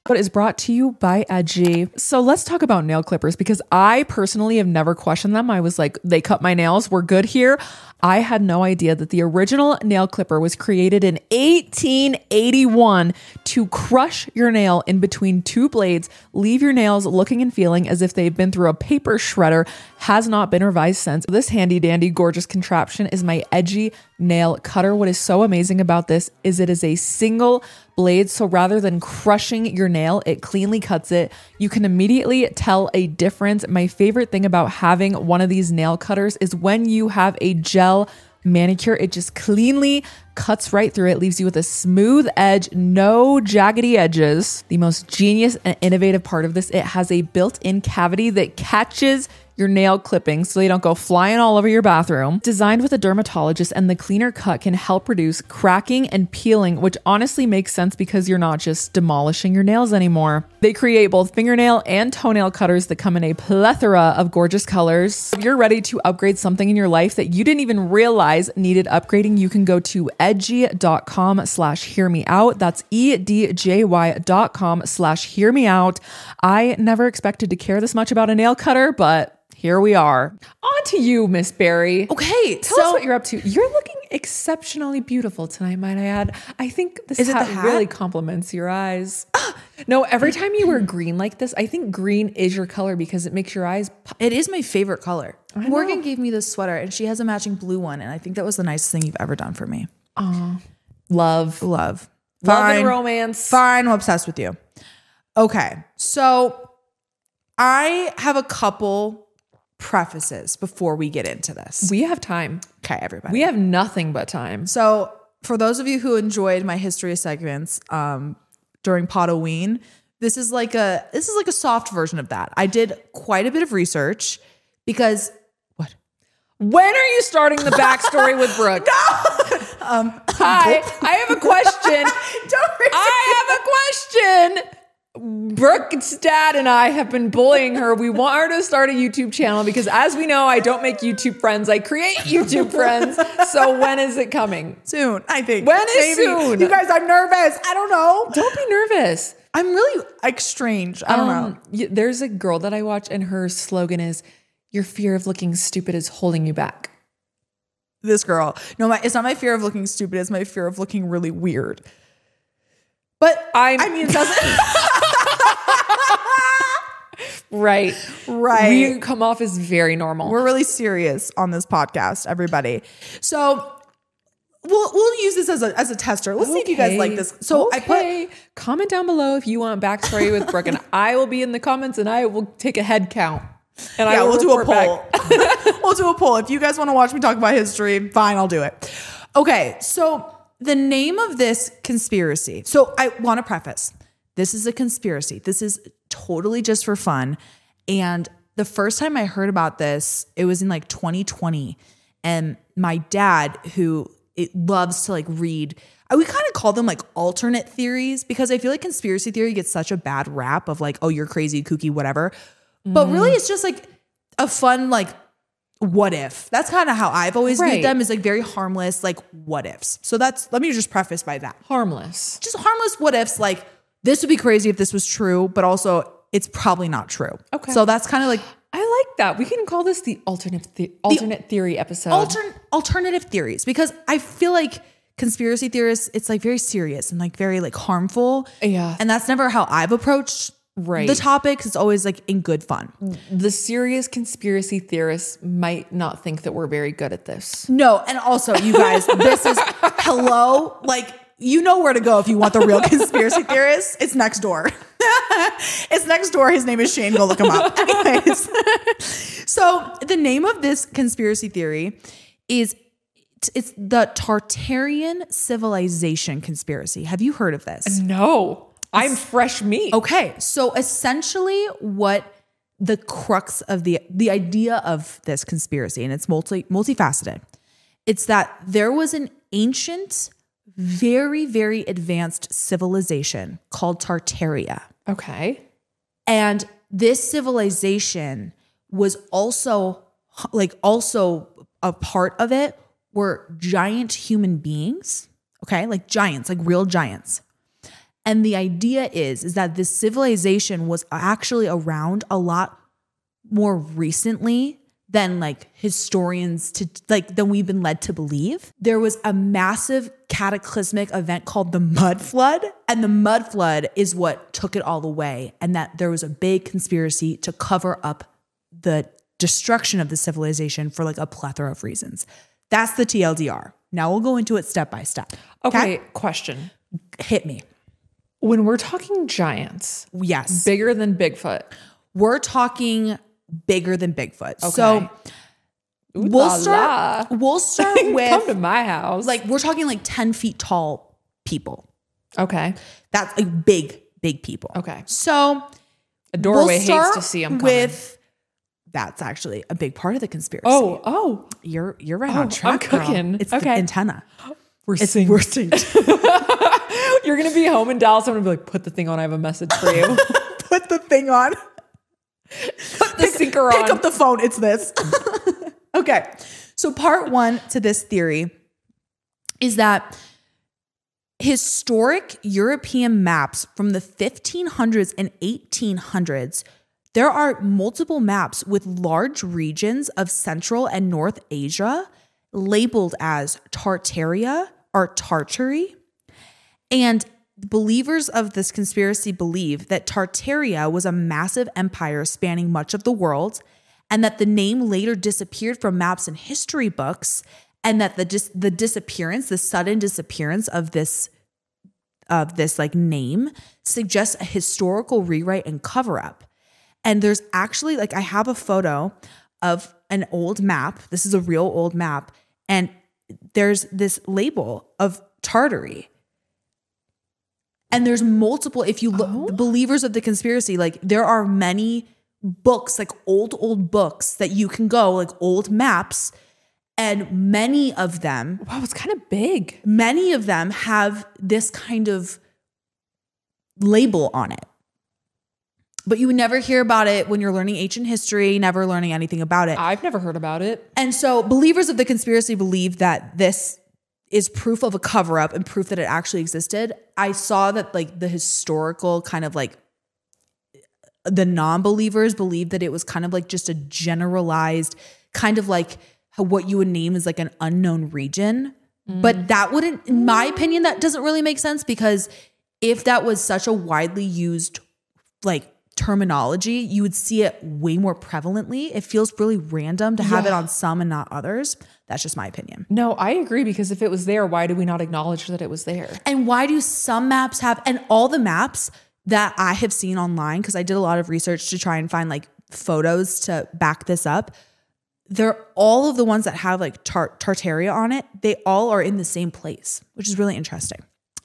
But is brought to you by Edgy. So let's talk about nail clippers because I personally have never questioned them. I was like, they cut my nails. We're good here. I had no idea that the original nail clipper was created in eighteen eighty-one to crush your nail in between two blades, leave your nails looking and feeling as if they've been through a paper shredder, has not been revised since. This handy dandy gorgeous contraption is my Edgy nail cutter. What is so amazing about this is it is a single blade. So rather than crushing your nail, it cleanly cuts it. You can immediately tell a difference. My favorite thing about having one of these nail cutters is when you have a gel manicure, it just cleanly cuts right through it, leaves you with a smooth edge, no jaggedy edges. The most genius and innovative part of this, it has a built-in cavity that catches your nail clippings so they don't go flying all over your bathroom. Designed with a dermatologist, and the cleaner cut can help reduce cracking and peeling, which honestly makes sense because you're not just demolishing your nails anymore. They create both fingernail and toenail cutters that come in a plethora of gorgeous colors. If you're ready to upgrade something in your life that you didn't even realize needed upgrading, you can go to edgy.com slash hear me out. That's E-D-J-Y dot com slash hear me out. I never expected to care this much about a nail cutter, but here we are. On to you, Miss Barry. Okay, Tell so us what you're up to. You're looking exceptionally beautiful tonight, might I add. I think this Is it hat, the hat? really compliments your eyes. No, every time you wear green like this, I think green is your color because it makes your eyes pop. it is my favorite color. I Morgan know. gave me this sweater and she has a matching blue one. And I think that was the nicest thing you've ever done for me. Love. Love. Love Fine. and romance. Fine. I'm obsessed with you. Okay. So I have a couple prefaces before we get into this. We have time. Okay, everybody. We have nothing but time. So for those of you who enjoyed my history segments um, during Potoween, this is like a this is like a soft version of that. I did quite a bit of research because what? When are you starting the backstory with Brooke? No. um, Hi, I have a question. Don't I have a question. Brooke's dad and I have been bullying her. We want her to start a YouTube channel because, as we know, I don't make YouTube friends. I create YouTube friends. So when is it coming? soon. I think. When is soon? You guys, I'm nervous. I don't know. Don't be nervous. I'm really like strange. I don't know. Um, y- there's a girl that I watch, and her slogan is, "Your fear of looking stupid is holding you back." This girl. No, my, it's not my fear of looking stupid. It's my fear of looking really weird. But I'm- I mean, it doesn't. Right. Right. We come off as very normal. We're really serious on this podcast, everybody. So we'll we'll use this as a as a tester. Let's see if you guys like this. So I okay. Comment down below if you want backstory with Brooke, and I will be in the comments, and I will take a head count. And yeah, I will we'll do a report poll. back. We'll do a poll. If you guys want to watch me talk about history, fine, I'll do it. Okay, so the name of this conspiracy. So I want to preface. This is a conspiracy. This is totally just for fun. And the first time I heard about this, it was in like twenty twenty. And my dad, who it loves to like read, I would kind of call them like alternate theories because I feel like conspiracy theory gets such a bad rap of like, oh, you're crazy, kooky, whatever. But really it's just like a fun, like, what if? That's kind of how I've always Right. viewed them, is like very harmless, like what ifs. So that's, let me just preface by that. Harmless. Just harmless what ifs, like this would be crazy if this was true, but also it's probably not true. Okay. So that's kind of like I like that. We can call this the alternate the alternate theory episode. altern- alternative theories, because I feel like conspiracy theorists, it's like very serious and like very like harmful. Yeah. And that's never how I've approached Right. the topics. It's always like in good fun. The serious conspiracy theorists might not think that we're very good at this. No, and also you guys, this is hello, like you know where to go if you want the real conspiracy theorists. It's next door. It's next door. His name is Shane. Go look him up. Anyways, so the name of this conspiracy theory is it's the Tartarian civilization conspiracy. Have you heard of this? No, I'm fresh meat. Okay, so essentially what the crux of the the idea of this conspiracy, and it's multi multifaceted, it's that there was an ancient, very, very advanced civilization called Tartaria. Okay. And this civilization was also like also a part of it were giant human beings, okay? Like giants, like real giants. And the idea is, is that this civilization was actually around a lot more recently than like historians to like than we've been led to believe. There was a massive cataclysmic event called the mud flood, and the mud flood is what took it all away, and that there was a big conspiracy to cover up the destruction of the civilization for like a plethora of reasons. That's the T L D R. Now we'll go into it step by step. Okay, question. Hit me. When we're talking giants, Yes. bigger than Bigfoot. We're talking bigger than Bigfoot. Okay. So Ooh we'll la start la. we'll start Come to with my house. like we're talking like ten feet tall people. okay. That's like big, big people. Okay. So A doorway we'll hates start to see them coming. with that's actually a big part of the conspiracy. oh, oh, you're you're right Oh, on track. I'm cooking. Girl. It's Okay. the antenna. we're It's synced. we're synced. You're going to be home in Dallas. I'm going to be like, put the thing on. I have a message for you. Put the thing on. Put the sinker on. Pick up the phone. It's this. Okay. So part one to this theory is that historic European maps from the fifteen hundreds and eighteen hundreds, there are multiple maps with large regions of Central and North Asia labeled as Tartaria or Tartary. And believers of this conspiracy believe that Tartaria was a massive empire spanning much of the world, and that the name later disappeared from maps and history books, and that the dis- the disappearance, the sudden disappearance of this of this like name suggests a historical rewrite and cover up. And there's actually like I have a photo of an old map. This is a real old map, and there's this label of Tartary. And there's multiple, if you look, Oh. the believers of the conspiracy, like there are many books, like old, old books that you can go, like old maps. And many of them, Wow, it's kind of big. many of them have this kind of label on it. But you would never hear about it when you're learning ancient history, never learning anything about it. I've never heard about it. And so believers of the conspiracy believe that this is proof of a cover up and proof that it actually existed. I saw that like the historical kind of like the non-believers believe that it was kind of like just a generalized kind of like how, what you would name as like an unknown region. Mm. But that wouldn't, in my opinion, that doesn't really make sense, because if that was such a widely used like terminology, you would see it way more prevalently. It feels really random to have it on some and not others. That's just my opinion. No, I agree, because if it was there, why do we not acknowledge that it was there? And why do some maps have, and all the maps that I have seen online, because I did a lot of research to try and find like photos to back this up, they're all of the ones that have like tar- Tartaria on it, they all are in the same place, which is really interesting.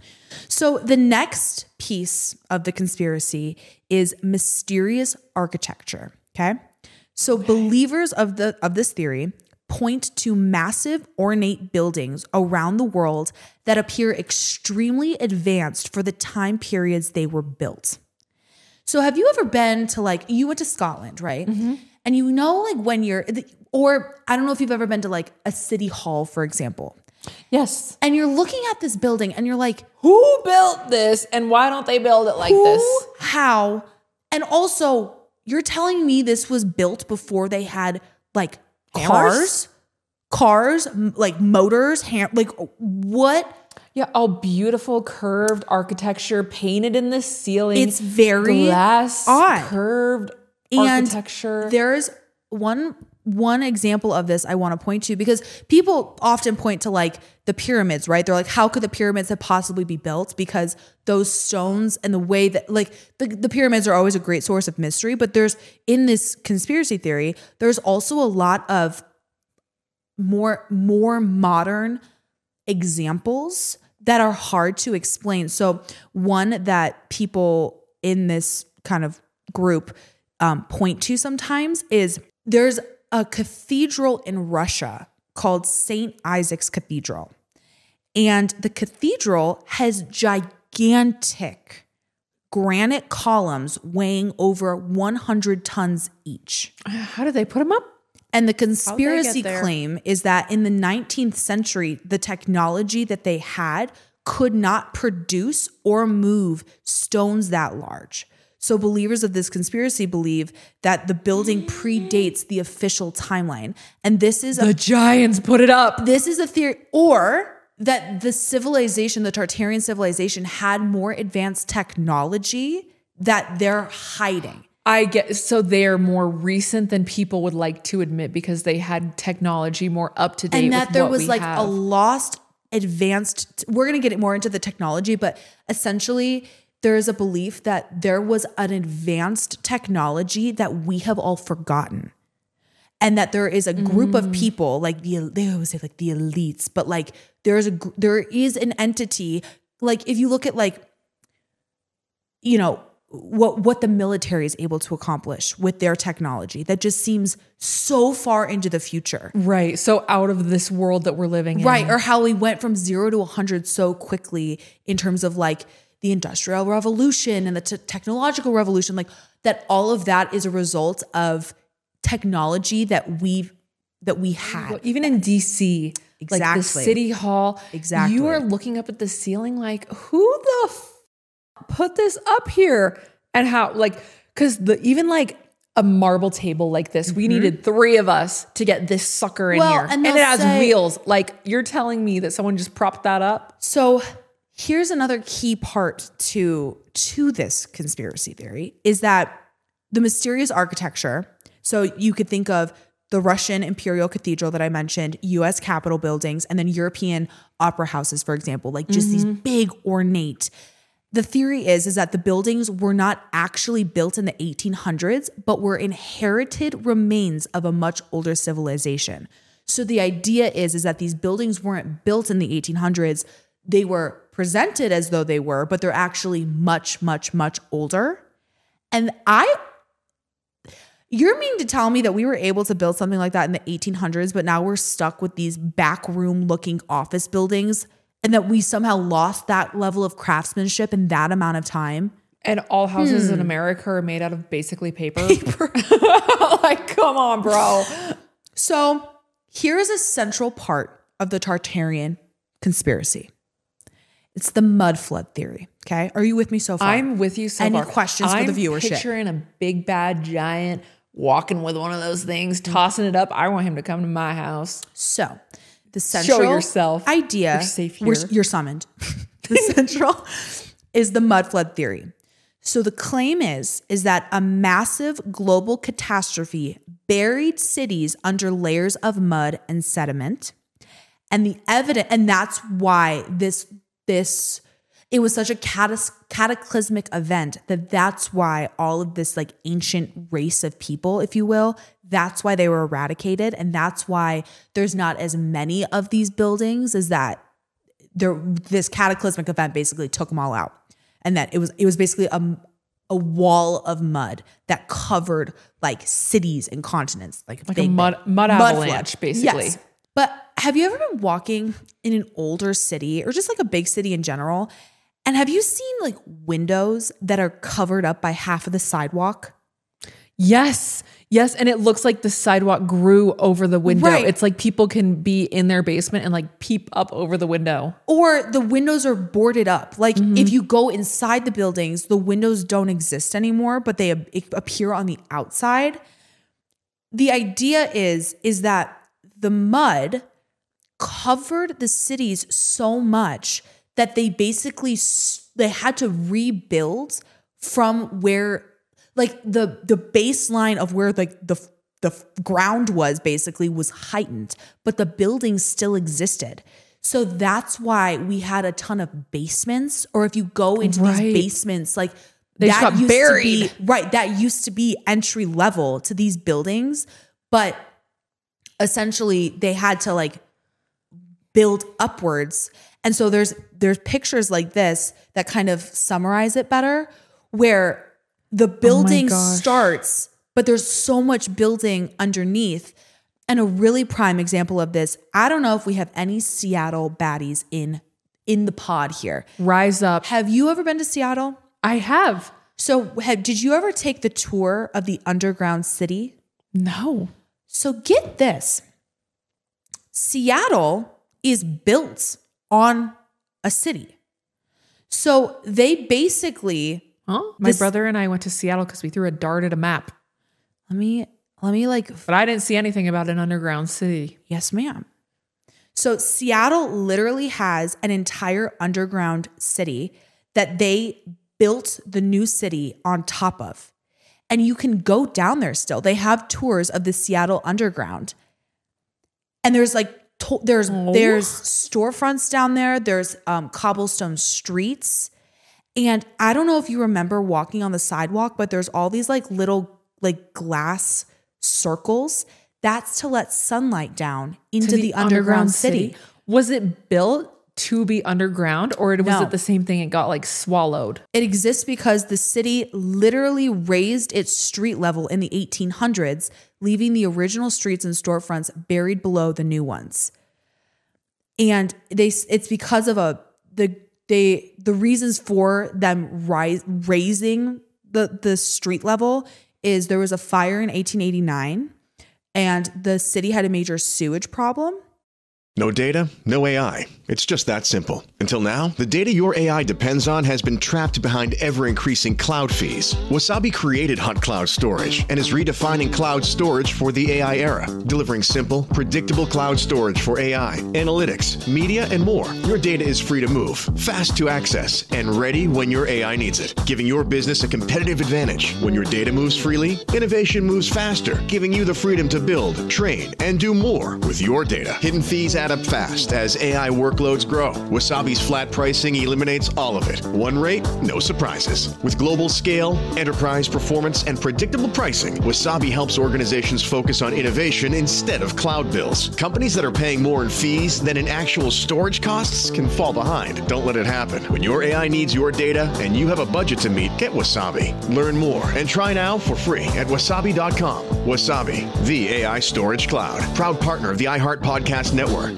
So the next piece of the conspiracy is mysterious architecture. Okay. So believers of the of this theory point to massive ornate buildings around the world that appear extremely advanced for the time periods they were built. So have you ever been to like, you went to Scotland, right? Mm-hmm. And you know, like when you're, or I don't know if you've ever been to like a city hall, for example. Yes. And you're looking at this building and you're like, Who built this, and why don't they build it like who, this? how? And also, you're telling me this was built before they had like Hammers? cars, cars, m- like motors, ham- like what? Yeah, all beautiful curved architecture painted in the ceiling. It's very glass odd. curved And architecture. there's one one example of this I want to point to, because people often point to like the pyramids, right? They're like, how could the pyramids have possibly be built? Because those stones and the way that like the, the pyramids are always a great source of mystery. But there's, in this conspiracy theory, there's also a lot of more, more modern examples that are hard to explain. So one that people in this kind of group um, point to sometimes is there's a cathedral in Russia called Saint Isaac's Cathedral. And the cathedral has gigantic granite columns weighing over one hundred tons each. How did they put them up? And the conspiracy there? claim is that in the nineteenth century, the technology that they had could not produce or move stones that large. So believers of this conspiracy believe that the building predates the official timeline. And this is The a giants put it up. this is a theory, or that the civilization, the Tartarian civilization, had more advanced technology that they're hiding. I get so they're more recent than people would like to admit because they had technology more up to date. And that with there what was we like have. a lost advanced, we're going to get it more into the technology, but essentially there is a belief that there was an advanced technology that we have all forgotten. And that there is a group mm. of people, like the, they always say like the elites, but like there's a, there is an entity, like if you look at like, you know, what, what the military is able to accomplish with their technology, that just seems so far into the future. Right. So out of this world that we're living in. Right. Or how we went from zero to a hundred so quickly in terms of like the Industrial Revolution and the t- technological revolution, like that all of that is a result of technology that we've, that we had. Well, even in D C, exactly. like the city hall, exactly. you are looking up at the ceiling like, who the f- put this up here? And how, like, because the even like a marble table like this, mm-hmm. we needed three of us to get this sucker in well, here. And, and it has say, wheels. Like, you're telling me that someone just propped that up? So here's another key part to, to this conspiracy theory is that the mysterious architecture. So you could think of the Russian Imperial Cathedral that I mentioned, U S Capitol buildings, and then European opera houses, for example, like just mm-hmm. these big ornate. The theory is, is that the buildings were not actually built in the eighteen hundreds, but were inherited remains of a much older civilization. So the idea is, is that these buildings weren't built in the eighteen hundreds. They were presented as though they were, but they're actually much, much, much older. And I, you're meaning to tell me that we were able to build something like that in the eighteen hundreds, but now we're stuck with these backroom looking office buildings, and that we somehow lost that level of craftsmanship in that amount of time? And all houses hmm. in America are made out of basically paper. paper. Like, come on, bro. So here is a central part of the Tartarian conspiracy. It's the mud flood theory. Okay. Are you with me so far? I'm with you so Any far. Any questions I'm for the viewership? I'm picturing a big bad giant walking with one of those things, tossing it up. I want him to come to my house. So the central Show yourself. idea, you're safe here. We're, you're summoned. The central is the mud flood theory. So the claim is, is that a massive global catastrophe buried cities under layers of mud and sediment. And the evidence, and that's why this, this, it was such a catas- cataclysmic event that that's why all of this like ancient race of people, if you will, that's why they were eradicated. And that's why there's not as many of these buildings, is that there, this cataclysmic event basically took them all out. And that it was, it was basically a, a wall of mud that covered like cities and continents, like, like big, a mud, mud, mud avalanche, flood. Basically. Yes. But have you ever been walking in an older city or just like a big city in general? And have you seen like windows that are covered up by half of the sidewalk? Yes. Yes. And it looks like the sidewalk grew over the window. Right. It's like people can be in their basement and like peep up over the window. Or the windows are boarded up. Like mm-hmm. if you go inside the buildings, the windows don't exist anymore, but they appear on the outside. The idea is, is that the mud covered the cities so much that they basically, they had to rebuild from where, like the, the baseline of where like the, the ground was basically was heightened, but the buildings still existed. So that's why we had a ton of basements, or if you go into right. these basements, like they that just got used buried. to be, right. That used to be entry level to these buildings, but essentially they had to like build upwards. And so there's, there's pictures like this that kind of summarize it better, where the building oh starts, but there's so much building underneath. And a really prime example of this, I don't know if we have any Seattle baddies in, in the pod here. Rise up. Have you ever been to Seattle? I have. So have, did you ever take the tour of the underground city? No. So get this. Seattle is built on a city. So they basically, Huh? My This- brother and I went to Seattle because we threw a dart at a map, let me, let me like, but I didn't see anything about an underground city. yes, ma'am. So Seattle literally has an entire underground city that they built the new city on top of. And you can go down there still. They have tours of the Seattle Underground. And there's like, to- there's Oh. there's storefronts down there. There's um, cobblestone streets. And I don't know if you remember walking on the sidewalk, but there's all these like little like glass circles. That's to let sunlight down into To the, underground, city. Was it built to be underground, or was No. it the same thing? It got like swallowed. It exists because the city literally raised its street level in the eighteen hundreds, leaving the original streets and storefronts buried below the new ones. And they it's because of a the they the reasons for them rise, raising the the street level is there was a fire in eighteen eighty-nine and the city had a major sewage problem. No data, no A I. It's just that simple. Until now, the data your A I depends on has been trapped behind ever-increasing cloud fees. Wasabi created Hot Cloud Storage and is redefining cloud storage for the A I era, delivering simple, predictable cloud storage for A I, analytics, media, and more. Your data is free to move, fast to access, and ready when your A I needs it, giving your business a competitive advantage. When your data moves freely, innovation moves faster, giving you the freedom to build, train, and do more with your data. Hidden fees add up fast as A I workloads grow. Wasabi's flat pricing eliminates all of it. One rate, no surprises. With global scale, enterprise performance, and predictable pricing, Wasabi helps organizations focus on innovation instead of cloud bills. Companies that are paying more in fees than in actual storage costs can fall behind. Don't let it happen. When your A I needs your data and you have a budget to meet, get Wasabi. Learn more and try now for free at wasabi dot com. Wasabi, the A I storage cloud. Proud partner of the iHeart Podcast Network.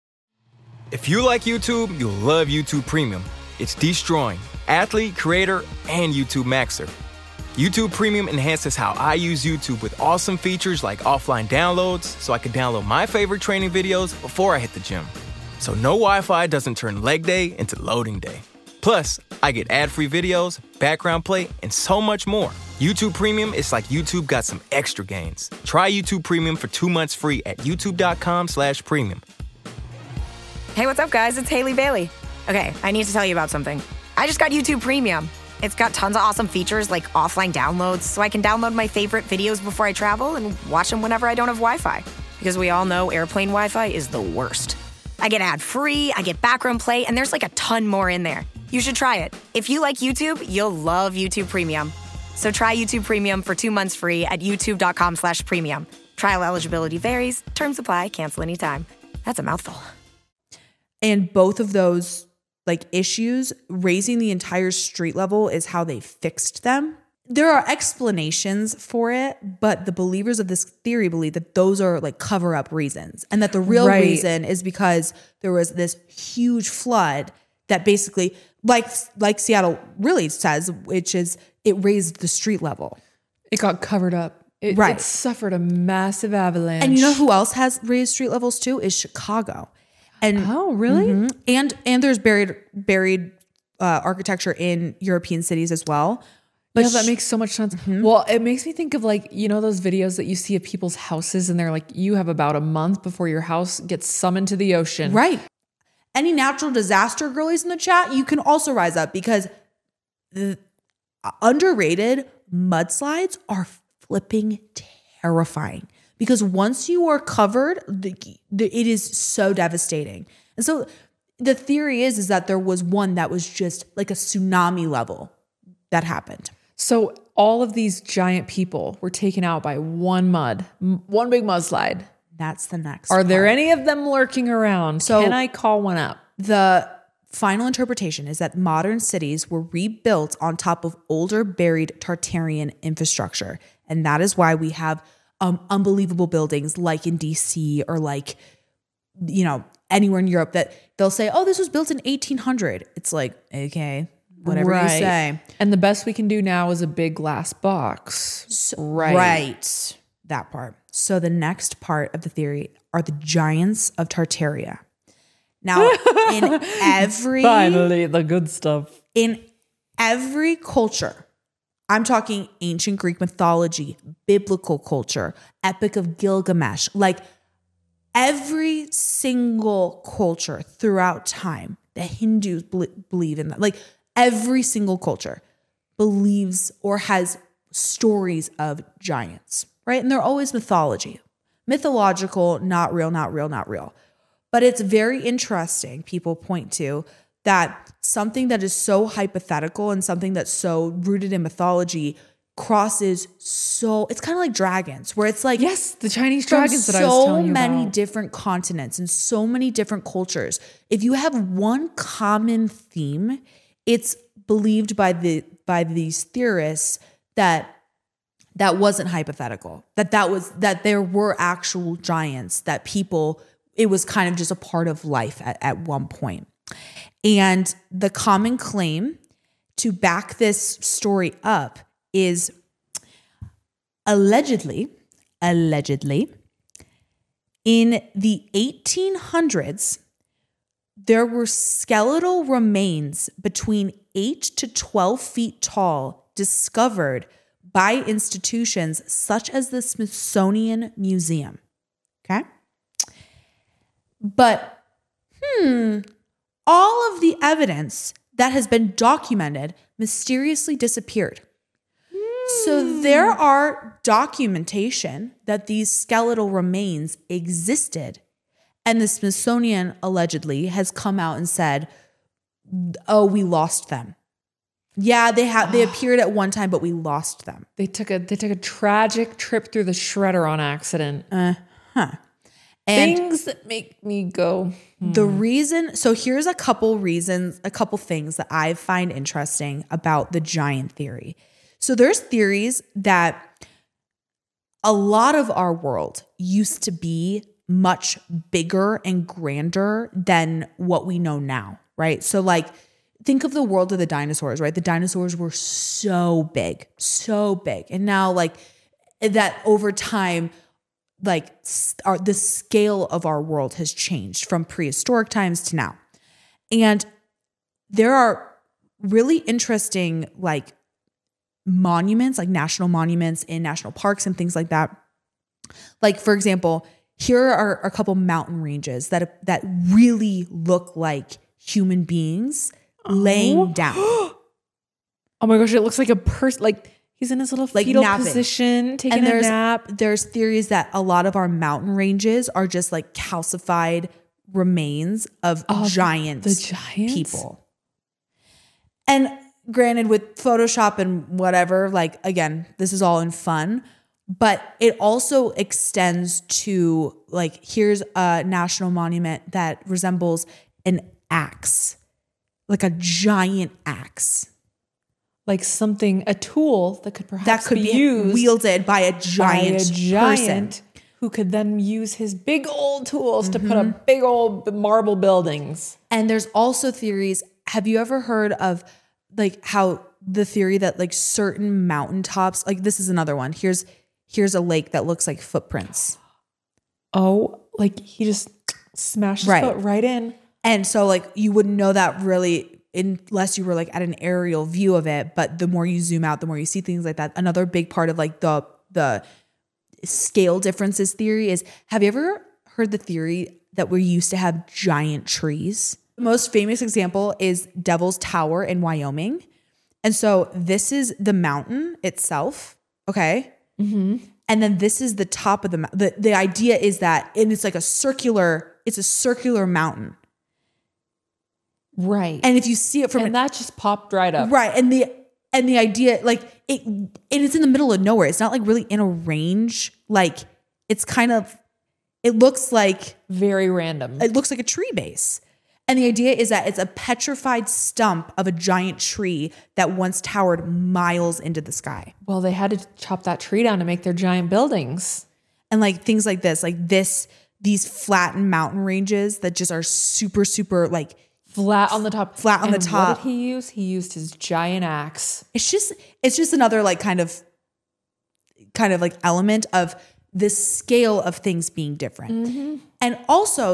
If you like YouTube, you'll love YouTube Premium. It's destroying athlete, creator, and YouTube Maxer. YouTube Premium enhances how I use YouTube with awesome features like offline downloads, so I can download my favorite training videos before I hit the gym. So no Wi-Fi doesn't turn leg day into loading day. Plus, I get ad-free videos, background play, and so much more. YouTube Premium is like YouTube got some extra gains. Try YouTube Premium for two months free at youtube.com slash premium. Hey, what's up, guys? It's Haley Bailey. Okay, I need to tell you about something. I just got YouTube Premium. It's got tons of awesome features like offline downloads, so I can download my favorite videos before I travel and watch them whenever I don't have Wi-Fi. Because we all know airplane Wi-Fi is the worst. I get ad-free, I get background play, and there's like a ton more in there. You should try it. If you like YouTube, you'll love YouTube Premium. So try YouTube Premium for two months free at youtube.com slash premium. Trial eligibility varies. Terms apply. Cancel anytime. That's a mouthful. And both of those like issues, raising the entire street level is how they fixed them. There are explanations for it, but the believers of this theory believe that those are like cover up reasons and that the real Right. reason is because there was this huge flood that basically like like Seattle really says, which is it raised the street level. It got covered up. It, Right. it suffered a massive avalanche. And you know who else has raised street levels too? Is Chicago. And Oh, really? Mhm. And and there's buried buried uh, architecture in European cities as well. But Yeah, that sh- makes so much sense. Well, it makes me think of like, you know, those videos that you see of people's houses and they're like, you have about a month before your house gets summoned to the ocean. right. Any natural disaster girlies in the chat, you can also rise up because the underrated mudslides are flipping terrifying. Because once you are covered, the, the, it is so devastating. And so the theory is, is that there was one that was just like a tsunami level that happened. So all of these giant people were taken out by one mud, m- one big mudslide. That's the next Are there part. any of them lurking around? So- Can I call one up? The final interpretation is that modern cities were rebuilt on top of older buried Tartarian infrastructure. And that is why we have um, unbelievable buildings like in D C or like, you know, anywhere in Europe that they'll say, oh, this was built in eighteen hundred. It's like, okay, whatever you say. And the best we can do now is a big glass box. right. Right. That part. So the next part of the theory are the giants of Tartaria. Now, in every Finally, the good stuff. in every culture, I'm talking ancient Greek mythology, biblical culture, Epic of Gilgamesh, like every single culture throughout time, the Hindus bel- believe in that. Like every single culture believes or has stories of giants, right? And they're always mythology, mythological, not real, not real, not real. But it's very interesting, people point to, that something that is so hypothetical and something that's so rooted in mythology crosses so, it's kind of like dragons, where it's like, Yes, the Chinese from dragons that I was telling so you many about. different continents and so many different cultures. If you have one common theme, it's believed by the by these theorists that that wasn't hypothetical, that that was that there were actual giants, that people, it was kind of just a part of life at, at one point. And the common claim to back this story up is allegedly, allegedly, in the eighteen hundreds, there were skeletal remains between eight to twelve feet tall discovered by institutions such as the Smithsonian Museum. Okay? But, hmm, all of the evidence that has been documented mysteriously disappeared. So there are documentation that these skeletal remains existed, and the Smithsonian allegedly has come out and said, "Oh, we lost them. Yeah, they had they appeared at one time, but we lost them." They took a they took a tragic trip through the shredder on accident. Uh huh. And things that make me go. The reason, so here's a couple reasons, a couple things that I find interesting about the giant theory. So there's theories that a lot of our world used to be much bigger and grander than what we know now, right? So like, think of the world of the dinosaurs, right? The dinosaurs were so big, so big. And now like that over time, like our, the scale of our world has changed from prehistoric times to now. And there are really interesting like monuments, like national monuments in national parks and things like that. Like for example, here are a couple mountain ranges that that really look like human beings oh. laying down. Oh my gosh, it looks like a person, like he's in his little like fetal napping. position, taking and a there's, nap. There's theories that a lot of our mountain ranges are just like calcified remains of oh, giant the giants? people. And granted, with Photoshop and whatever, like again, this is all in fun, but it also extends to like, here's a national monument that resembles an axe, like a giant axe. Like something, a tool that could perhaps that could be, be used wielded by a giant, by a giant person who could then use his big old tools mm-hmm. to put up big old marble buildings. And there's also theories. Have you ever heard of like how the theory that like certain mountaintops, like this is another one. Here's here's a lake that looks like footprints. Oh, like he just smashed his right. foot right in. And so like you wouldn't know that really unless you were like at an aerial view of it. But the more you zoom out, the more you see things like that. Another big part of like the the scale differences theory is, have you ever heard the theory that we used to have giant trees? The most famous example is Devil's Tower in Wyoming. And so this is the mountain itself. Okay. Mm-hmm. And then this is the top of the mountain. The, the idea is that, and it's like a circular, it's a circular mountain. Right. And if you see it from, and an, that just popped right up. Right. And the, and the idea, like it, and it's in the middle of nowhere. It's not like really in a range. Like it's kind of, it looks like very random. It looks like a tree base. And the idea is that it's a petrified stump of a giant tree that once towered miles into the sky. Well, they had to chop that tree down to make their giant buildings. And like things like this, like this, these flattened mountain ranges that just are super, super like flat on the top. Flat on and the top. What did he use? He used his giant axe. It's just, it's just another like kind of, kind of like element of the scale of things being different. Mm-hmm. And also,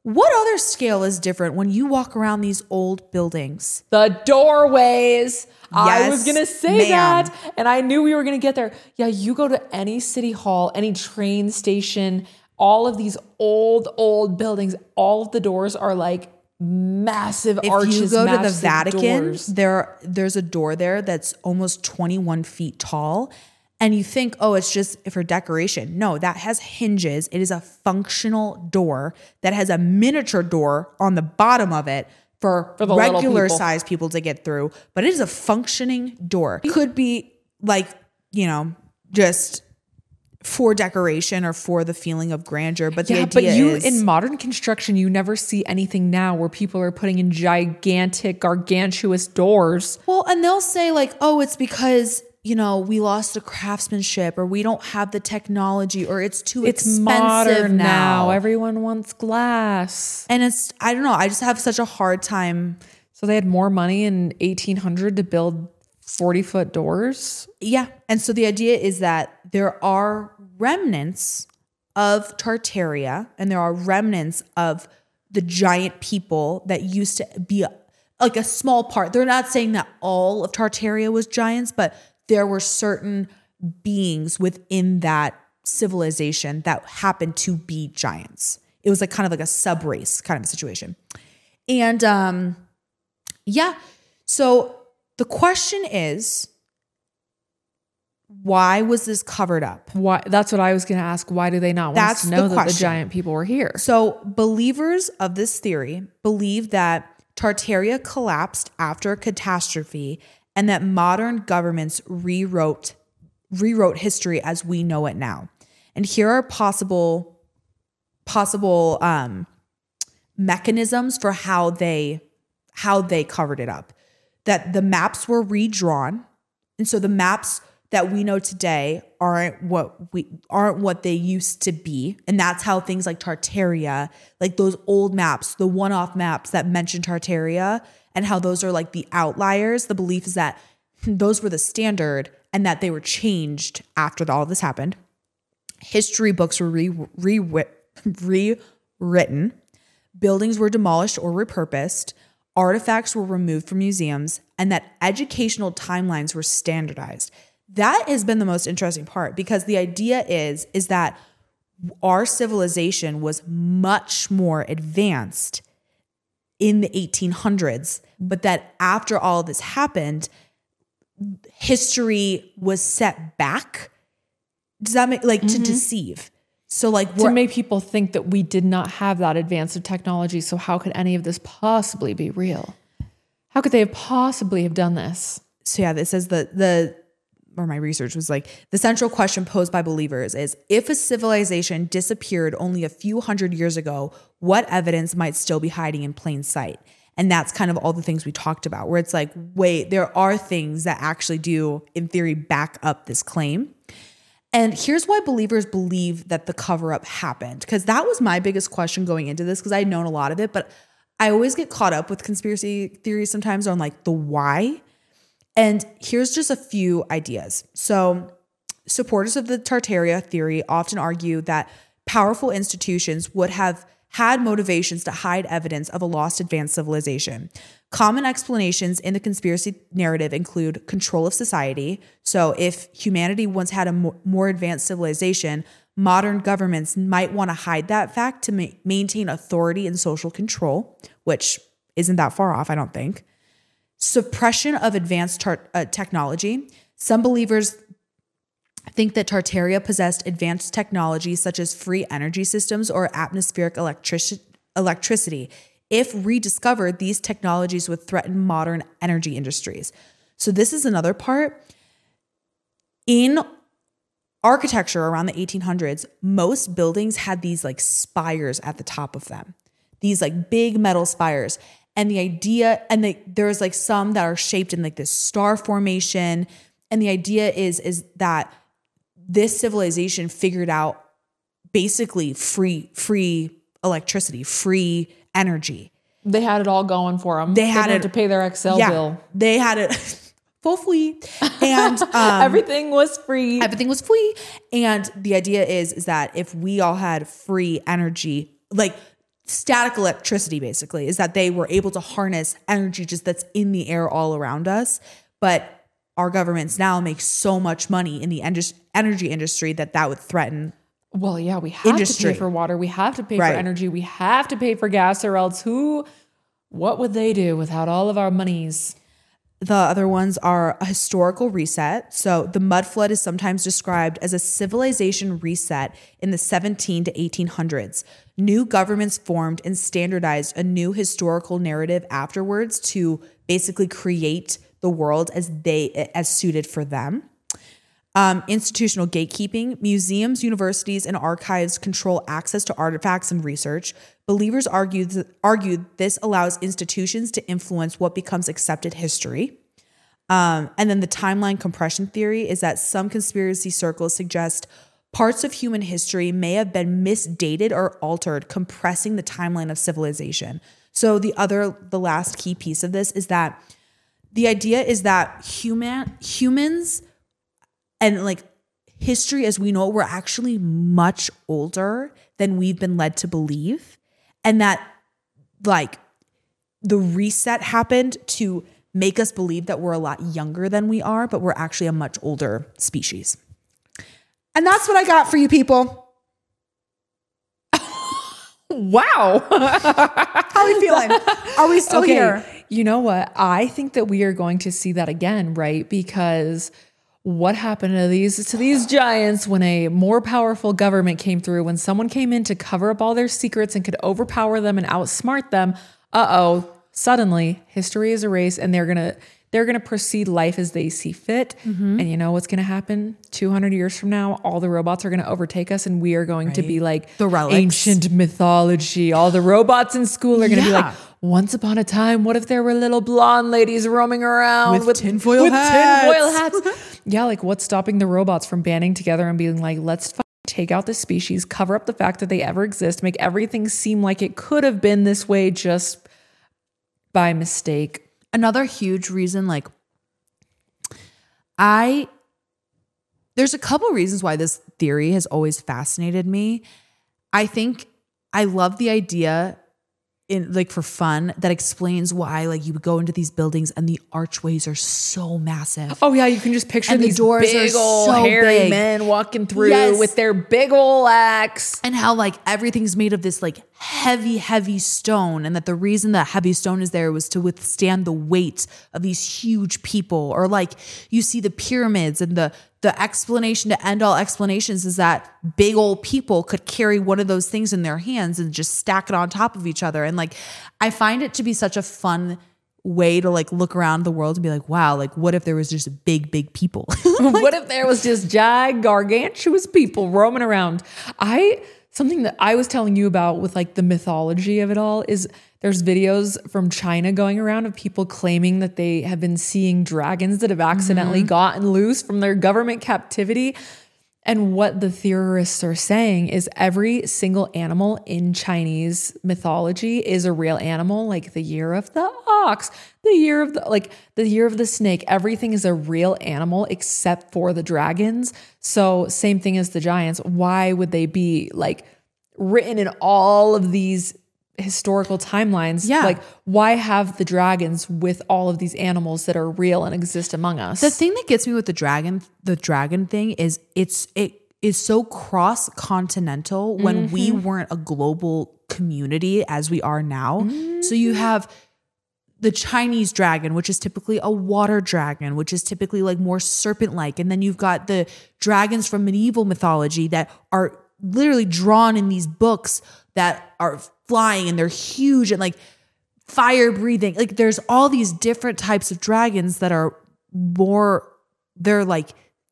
What other scale is different when you walk around these old buildings? The doorways. I was Yes, going to say ma'am. that. And I knew we were going to get there. Yeah, you go to any city hall, any train station, all of these old, old buildings, all of the doors are like massive If arches. you go to the massive Vatican, doors. there there's a door there that's almost twenty-one feet tall. And you think, oh, it's just for decoration. No, that has hinges. It is a functional door that has a miniature door on the bottom of it for, For the little regular people. size people to get through. But it is a functioning door. It could be like, you know, just for decoration or for the feeling of grandeur. But the Yeah, but idea you is in modern construction, you never see anything now where people are putting in gigantic, gargantuous doors. well, and they'll say like, oh, it's because, you know, we lost the craftsmanship or we don't have the technology or it's too It's expensive modern now. now. Everyone wants glass. And it's, I don't know, I just have such a hard time. So they had more money in eighteen hundred to build forty foot doors. Yeah. And so the idea is that there are remnants of Tartaria and there are remnants of the giant people that used to be a, like a small part. They're not saying that all of Tartaria was giants, but there were certain beings within that civilization that happened to be giants. It was like kind of like a sub race kind of a situation. And um, yeah, so the question is, why was this covered up? Why? That's what I was going to ask. Why do they not want us That's to the know that the question. giant people were here? So believers of this theory believe that Tartaria collapsed after a catastrophe and that modern governments rewrote rewrote history as we know it now. And here are possible possible um, mechanisms for how they how they covered it up. That the maps were redrawn, and so the maps that we know today aren't what we aren't what they used to be, and that's how things like Tartaria, like those old maps, the one-off maps that mention Tartaria, and how those are like the outliers. The belief is that those were the standard, and that they were changed after all this happened. History books were re, re, rewritten, buildings were demolished or repurposed, artifacts were removed from museums, and that educational timelines were standardized. That has been the most interesting part, because the idea is, is that our civilization was much more advanced in the eighteen hundreds, but that after all of this happened, history was set back. Does that make like mm-hmm. to deceive? So like to make people think that we did not have that advance of technology. So how could any of this possibly be real? How could they have possibly have done this? So yeah, this says the the or my research was like, the central question posed by believers is, if a civilization disappeared only a few hundred years ago, what evidence might still be hiding in plain sight? And that's kind of all the things we talked about, where it's like, wait, there are things that actually do, in theory, back up this claim. And here's why believers believe that the cover-up happened. Because that was my biggest question going into this, because I'd known a lot of it, but I always get caught up with conspiracy theories sometimes on like the why. And here's just a few ideas. So supporters of the Tartaria theory often argue that powerful institutions would have had motivations to hide evidence of a lost advanced civilization. Common explanations in the conspiracy narrative include control of society. So if humanity once had a more advanced civilization, modern governments might want to hide that fact to ma- maintain authority and social control, which isn't that far off, I don't think. Suppression of advanced tar- uh, technology. Some believers think that Tartaria possessed advanced technology such as free energy systems or atmospheric electric- electricity. If rediscovered, these technologies would threaten modern energy industries. So this is another part. In architecture around the eighteen hundreds, most buildings had these like spires at the top of them, these like big metal spires. And the idea, and the, there's like some that are shaped in like this star formation. And the idea is, is that this civilization figured out basically free, free electricity, free energy. They had it all going for them. They had they it to pay their Excel yeah, bill. They had it full free, and um, everything was free. Everything was free. And the idea is, is that if we all had free energy, like static electricity, basically, is that they were able to harness energy just that's in the air all around us. But our governments now make so much money in the energy industry that that would threaten. Well, yeah, we have Industry. to pay for water. We have to pay Right. for energy. We have to pay for gas, or else who, what would they do without all of our monies? The other ones are a historical reset. So the mud flood is sometimes described as a civilization reset in the seventeen to eighteen hundreds. New governments formed and standardized a new historical narrative afterwards to basically create the world as they as suited for them. Um, institutional gatekeeping. Museums, universities, and archives control access to artifacts and research. Believers argued, argued this allows institutions to influence what becomes accepted history. Um, and then the timeline compression theory is that some conspiracy circles suggest parts of human history may have been misdated or altered, compressing the timeline of civilization. So the other, the last key piece of this is that the idea is that human humans and like history as we know it, we're actually much older than we've been led to believe. And that like the reset happened to make us believe that we're a lot younger than we are, but we're actually a much older species. And that's what I got for you people. Wow. How are we feeling? Are we still Okay, here? you know what? I think that we are going to see that again, right? Because what happened to these to these giants when a more powerful government came through, when someone came in to cover up all their secrets and could overpower them and outsmart them? Uh-oh, suddenly history is erased, and they're gonna they're gonna proceed life as they see fit. Mm-hmm. And you know what's gonna happen? two hundred years from now, all the robots are gonna overtake us, and we are going to be like The relics. ancient mythology. All the robots in school are gonna be Yeah. like, once upon a time, what if there were little blonde ladies roaming around With tinfoil with hats. tinfoil hats? Yeah, like what's stopping the robots from banding together and being like, let's f- take out the species, cover up the fact that they ever exist, make everything seem like it could have been this way just by mistake. Another huge reason, like I, there's a couple reasons why this theory has always fascinated me. I think I love the idea in like for fun that explains why like you would go into these buildings and the archways are so massive. Oh yeah, you can just picture And the these doors big are old so hairy big. men walking through Yes. with their big old axe. And how like everything's made of this like heavy, heavy stone. And that the reason that heavy stone is there was to withstand the weight of these huge people. Or like you see the pyramids, and the the explanation to end all explanations is that big old people could carry one of those things in their hands and just stack it on top of each other. And like I find it to be such a fun way to like look around the world and be like, wow, like what if there was just big, big people? What if there was just giant, gargantuous people roaming around? I something that I was telling you about with like the mythology of it all is there's videos from China going around of people claiming that they have been seeing dragons that have accidentally Mm-hmm. gotten loose from their government captivity. And what the theorists are saying is every single animal in Chinese mythology is a real animal, like the year of the ox, the year of the, like the year of the snake. Everything is a real animal except for the dragons. So same thing as the giants. Why would they be like written in all of these historical timelines? Yeah. Like why have the dragons with all of these animals that are real and exist among us? The thing that gets me with the dragon, the dragon thing is it's it is so cross continental when we weren't a global community as we are now. So you have the Chinese dragon, which is typically a water dragon, which is typically like more serpent like, and then you've got the dragons from medieval mythology that are literally drawn in these books that are flying and they're huge and like fire breathing. Like there's all these different types of dragons that are more, they're like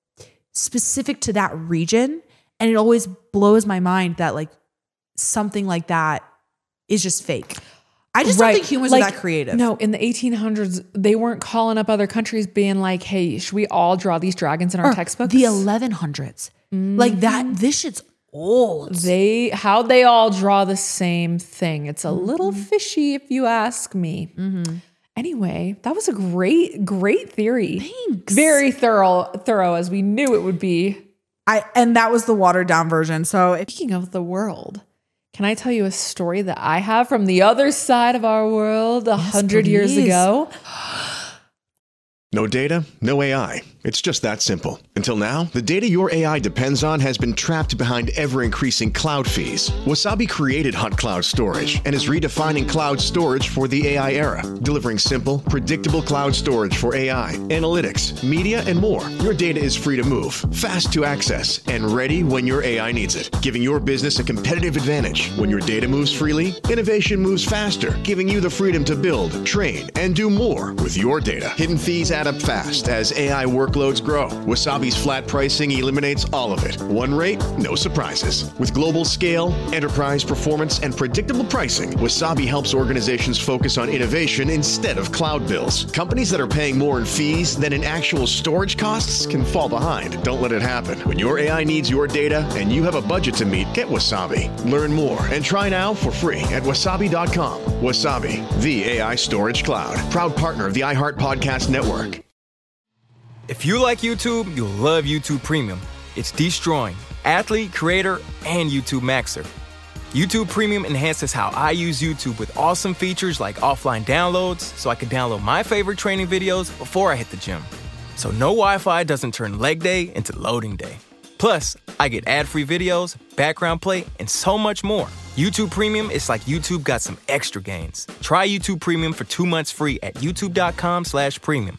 specific to that region. And it always blows my mind that like something like that is just fake. I just don't think humans Like, are that creative. No, in the eighteen hundreds, they weren't calling up other countries being like, hey, should we all draw these dragons in our Or textbooks? the eleven hundreds. Like that, this shit's old. They, how'd they all draw the same thing? It's a Mm-hmm. little fishy if you ask me. Anyway, that was a great, great theory. Thanks. Very thorough, thorough as we knew it would be. I and that was the watered down version. So if Speaking of the world, Can I tell you a story that I have from the other side of our world a Yes, hundred years please. ago? No data, no A I. It's just that simple. Until now, the data your A I depends on has been trapped behind ever-increasing cloud fees. Wasabi created Hunt Cloud Storage and is redefining cloud storage for the A I era, delivering simple, predictable cloud storage for A I, analytics, media, and more. Your data is free to move, fast to access, and ready when your A I needs it, giving your business a competitive advantage. When your data moves freely, innovation moves faster, giving you the freedom to build, train, and do more with your data. Hidden fees add up fast as A I workloads grow. Wasabi's flat pricing eliminates all of it. One rate, no surprises. With global scale, enterprise performance, and predictable pricing, Wasabi helps organizations focus on innovation instead of cloud bills. Companies that are paying more in fees than in actual storage costs can fall behind. Don't let it happen. When your A I needs your data and you have a budget to meet, get Wasabi. Learn more and try now for free at wasabi dot com. Wasabi, the A I storage cloud. Proud partner of the iHeart Podcast Network. If you like YouTube, you'll love YouTube Premium. It's destroying athlete, creator, and YouTube Maxer. YouTube Premium enhances how I use YouTube with awesome features like offline downloads, so I can download my favorite training videos before I hit the gym. So no Wi-Fi doesn't turn leg day into loading day. Plus, I get ad-free videos, background play, and so much more. YouTube Premium is like YouTube got some extra gains. Try YouTube Premium for two months free at youtube dot com slash premium.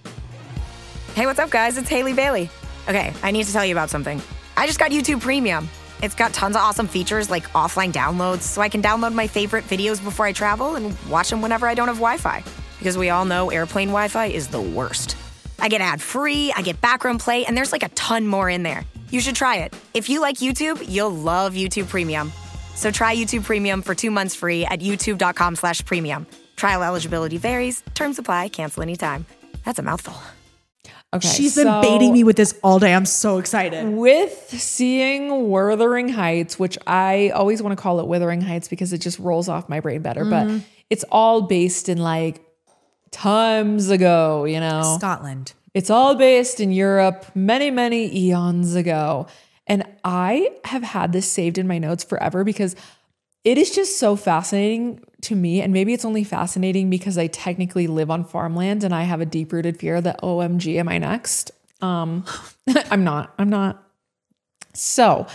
Hey, what's up, guys? It's Haley Bailey. Okay, I need to tell you about something. I just got YouTube Premium. It's got tons of awesome features like offline downloads, so I can download my favorite videos before I travel and watch them whenever I don't have Wi-Fi. Because we all know airplane Wi-Fi is the worst. I get ad-free, I get background play, and there's like a ton more in there. You should try it. If you like YouTube, you'll love YouTube Premium. So try YouTube Premium for two months free at youtube dot com slash premium. Trial eligibility varies. Terms apply. Cancel anytime. That's a mouthful. Okay, She's been so baiting me with this all day. I'm so excited. with seeing Wuthering Heights, which I always want to call it Withering Heights because it just rolls off my brain better, Mm-hmm. but it's all based in like times ago, you know? Scotland. It's all based in Europe many, many eons ago. And I have had this saved in my notes forever because it is just so fascinating to me. And maybe it's only fascinating because I technically live on farmland and I have a deep rooted fear that O M G, am I next? Um, I'm not, I'm not. So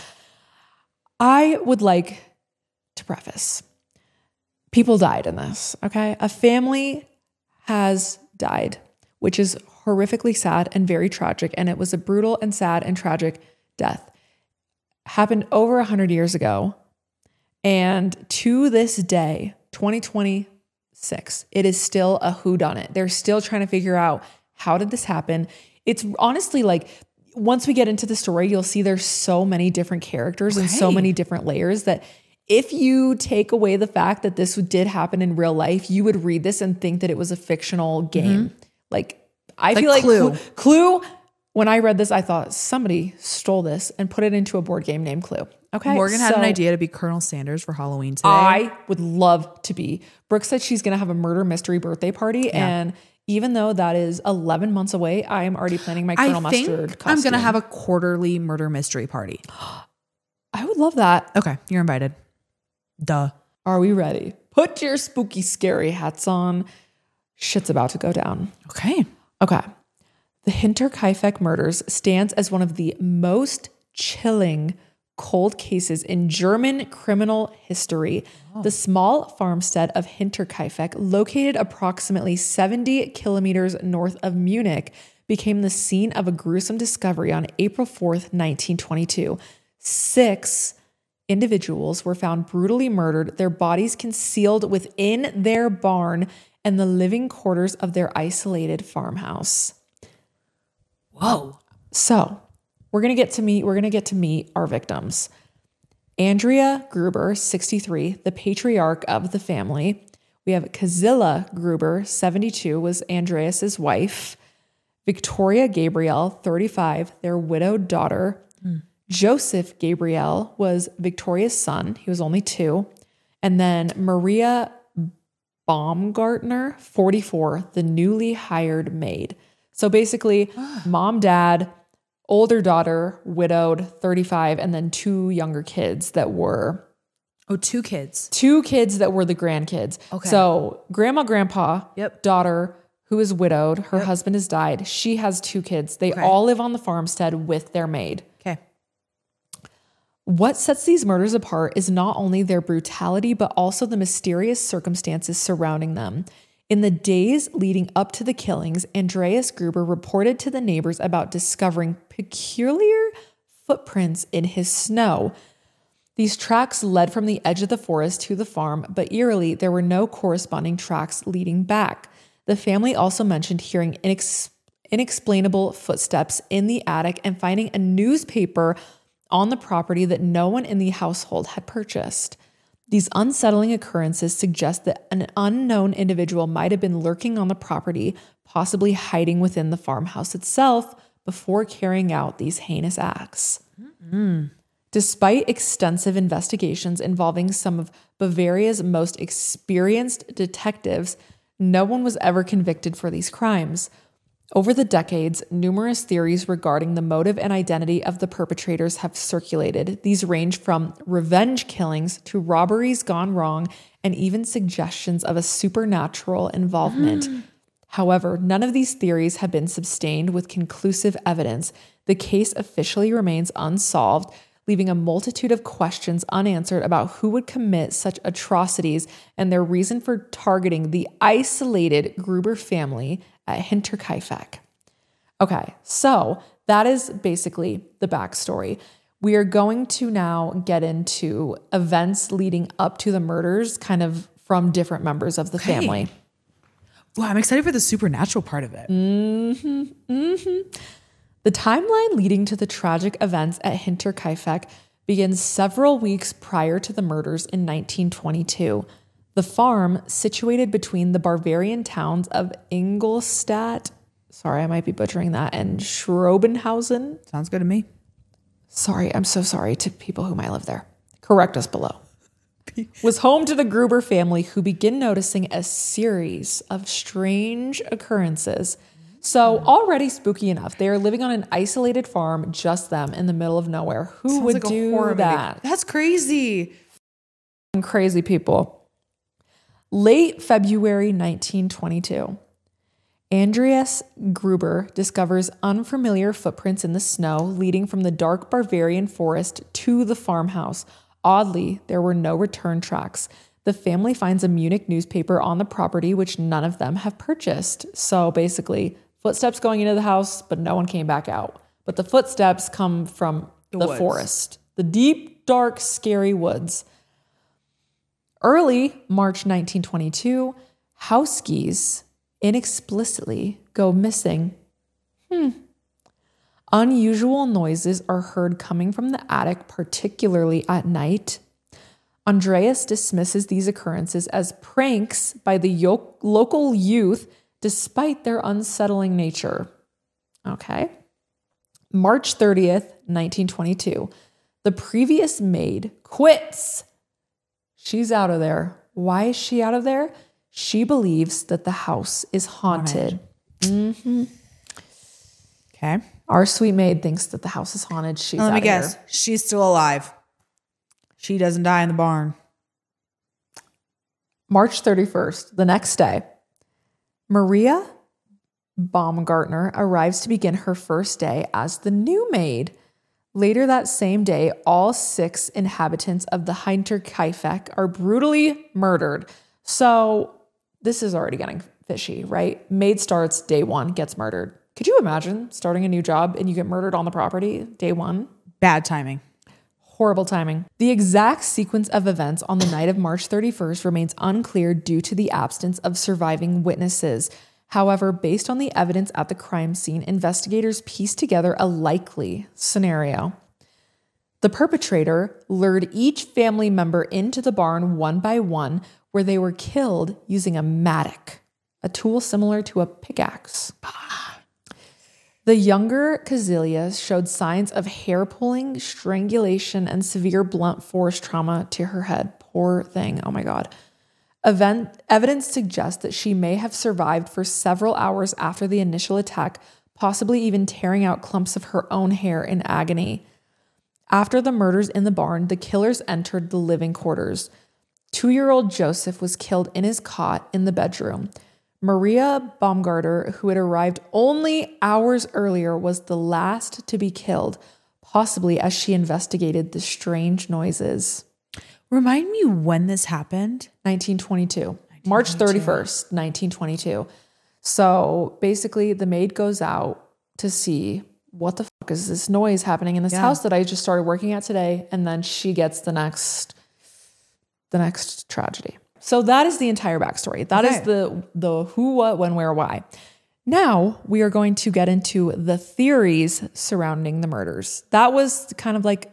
I would like to preface, people died in this, okay? A family has died, which is horrifically sad and very tragic. And it was a brutal and sad and tragic death. Happened over a hundred years ago. And to this day, twenty twenty-six, it is still a whodunit. They're still trying to figure out, how did this happen? It's honestly like, once we get into the story, you'll see there's so many different characters and so Okay. many different layers that if you take away the fact that this did happen in real life, you would read this and think that it was a fictional game. Like, I Like feel like Clue. Clue, Clue, when I read this, I thought somebody stole this and put it into a board game named Clue. Okay. Morgan had an so idea to be Colonel Sanders for Halloween today. I would love to be. Brooke said she's going to have a murder mystery birthday party. And even though that is eleven months away, I am already planning my Colonel I think Mustard costume. I'm going to have a quarterly murder mystery party. I would love that. Okay, you're invited. Duh. Are we ready? Put your spooky, scary hats on. Shit's about to go down. Okay. Okay. The Hinterkaifeck murders stands as one of the most chilling cold cases in German criminal history. The small farmstead of Hinterkaifeck, located approximately seventy kilometers north of Munich, became the scene of a gruesome discovery on April fourth, nineteen twenty-two. Six individuals were found brutally murdered, their bodies concealed within their barn and the living quarters of their isolated farmhouse. Whoa. So we're gonna get to meet. We're gonna get to meet our victims. Andrea Gruber, sixty-three, the patriarch of the family. We have Kazilla Gruber, seventy-two, was Andreas's wife. Victoria Gabriel, thirty-five, their widowed daughter. Joseph Gabriel was Victoria's son. He was only two. And then Maria Baumgartner, forty-four, the newly hired maid. So basically, mom, dad, older daughter, widowed, thirty-five, and then two younger kids that were Oh, two kids. Two kids that were the grandkids. Okay. So grandma, grandpa, Yep. daughter who is widowed. Her yep. husband has died. She has two kids. They okay. all live on the farmstead with their maid. Okay. What sets these murders apart is not only their brutality, but also the mysterious circumstances surrounding them. In the days leading up to the killings, Andreas Gruber reported to the neighbors about discovering peculiar footprints in his snow. These tracks led from the edge of the forest to the farm, but eerily, there were no corresponding tracks leading back. The family also mentioned hearing inex- inexplainable footsteps in the attic and finding a newspaper on the property that no one in the household had purchased. These unsettling occurrences suggest that an unknown individual might have been lurking on the property, possibly hiding within the farmhouse itself before carrying out these heinous acts. Mm-hmm. Despite extensive investigations involving some of Bavaria's most experienced detectives, no one was ever convicted for these crimes. Over the decades, numerous theories regarding the motive and identity of the perpetrators have circulated. These range from revenge killings to robberies gone wrong, and even suggestions of a supernatural involvement. Mm. However, none of these theories have been sustained with conclusive evidence. The case officially remains unsolved, leaving a multitude of questions unanswered about who would commit such atrocities and their reason for targeting the isolated Gruber family at Hinterkaifeck. Okay, so that is basically the backstory. We are going to now get into events leading up to the murders, kind of from different members of the okay. family. Wow, I'm excited for the supernatural part of it. Mm-hmm, mm-hmm. The timeline leading to the tragic events at Hinterkaifeck begins several weeks prior to the murders in nineteen twenty-two. The farm, situated between the Bavarian towns of Ingolstadt, sorry, I might be butchering that, and Schrobenhausen. Sounds good to me. Sorry, I'm so sorry to people who might live there. Correct us below. Was home to the Gruber family, who begin noticing a series of strange occurrences. So already spooky enough. They are living on an isolated farm, just them, in the middle of nowhere. Who Sounds would like do that? Movie. That's crazy. Crazy people. Late February nineteen twenty-two, Andreas Gruber discovers unfamiliar footprints in the snow leading from the dark Bavarian forest to the farmhouse. Oddly, there were no return tracks. The family finds a Munich newspaper on the property, which none of them have purchased. So basically, footsteps going into the house, but no one came back out. But the footsteps come from the, the forest, the deep, dark, scary woods. Early March nineteen twenty-two, house keys inexplicitly go missing. Hmm. Unusual noises are heard coming from the attic, particularly at night. Andreas dismisses these occurrences as pranks by the yo- local youth, despite their unsettling nature. Okay. March thirtieth, nineteen twenty-two, the previous maid quits. She's out of there. Why is she out of there? She believes that the house is haunted. haunted. Mm-hmm. Okay. Our sweet maid thinks that the house is haunted. She's now, let out me of guess. here. She's still alive. She doesn't die in the barn. March thirty-first, the next day, Maria Baumgartner arrives to begin her first day as the new maid. Later that same day, all six inhabitants of the Hinterkaifeck are brutally murdered. So this is already getting fishy, right? Maid starts day one, gets murdered. Could you imagine starting a new job and you get murdered on the property day one? Bad timing. Horrible timing. The exact sequence of events on the night of March thirty-first remains unclear due to the absence of surviving witnesses. However, based on the evidence at the crime scene, investigators pieced together a likely scenario. The perpetrator lured each family member into the barn one by one, where they were killed using a mattock, a tool similar to a pickaxe. The younger Kazilia showed signs of hair pulling, strangulation, and severe blunt force trauma to her head. Poor thing. Oh my God. Event, evidence suggests that she may have survived for several hours after the initial attack, possibly even tearing out clumps of her own hair in agony. After the murders in the barn, the killers entered the living quarters. Two-year-old Joseph was killed in his cot in the bedroom. Maria Baumgarter, who had arrived only hours earlier, was the last to be killed, possibly as she investigated the strange noises. Remind me when this happened. nineteen twenty-two. March thirty-first, nineteen twenty-two. So basically the maid goes out to see what the fuck is this noise happening in this Yeah. house that I just started working at today. And then she gets the next, the next tragedy. So that is the entire backstory. That Okay. is the, the who, what, when, where, why. Now we are going to get into the theories surrounding the murders. That was kind of like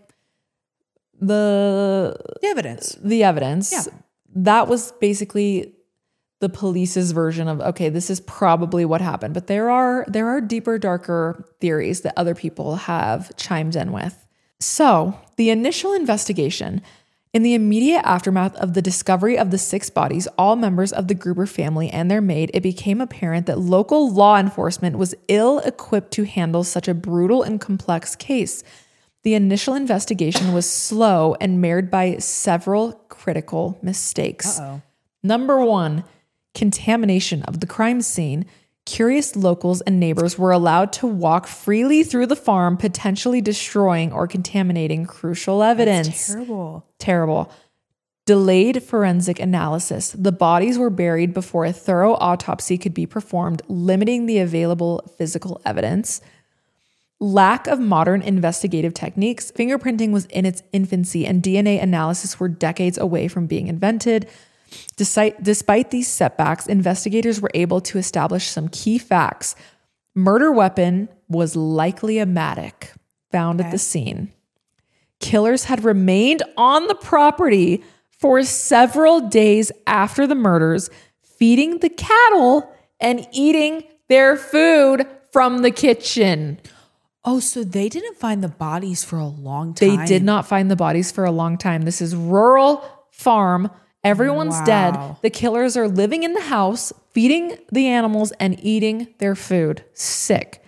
the, The evidence. the evidence. Yeah. That was basically the police's version of, okay, this is probably what happened. But there are there are deeper, darker theories that other people have chimed in with. So the initial investigation, in the immediate aftermath of the discovery of the six bodies, all members of the Gruber family and their maid, it became apparent that local law enforcement was ill-equipped to handle such a brutal and complex case. The initial investigation was slow and marred by several critical mistakes. Uh-oh. Number one, contamination of the crime scene. Curious locals and neighbors were allowed to walk freely through the farm, potentially destroying or contaminating crucial evidence. That's terrible. Terrible. Delayed forensic analysis. The bodies were buried before a thorough autopsy could be performed, limiting the available physical evidence. Lack of modern investigative techniques. Fingerprinting was in its infancy and D N A analysis were decades away from being invented. Despite, despite these setbacks, investigators were able to establish some key facts. Murder weapon was likely a mattock found Okay. at the scene. Killers had remained on the property for several days after the murders, feeding the cattle and eating their food from the kitchen. Oh, so they didn't find the bodies for a long time. They did not find the bodies for a long time. This is rural farm. Everyone's Wow. dead. The killers are living in the house, feeding the animals and eating their food. Sick.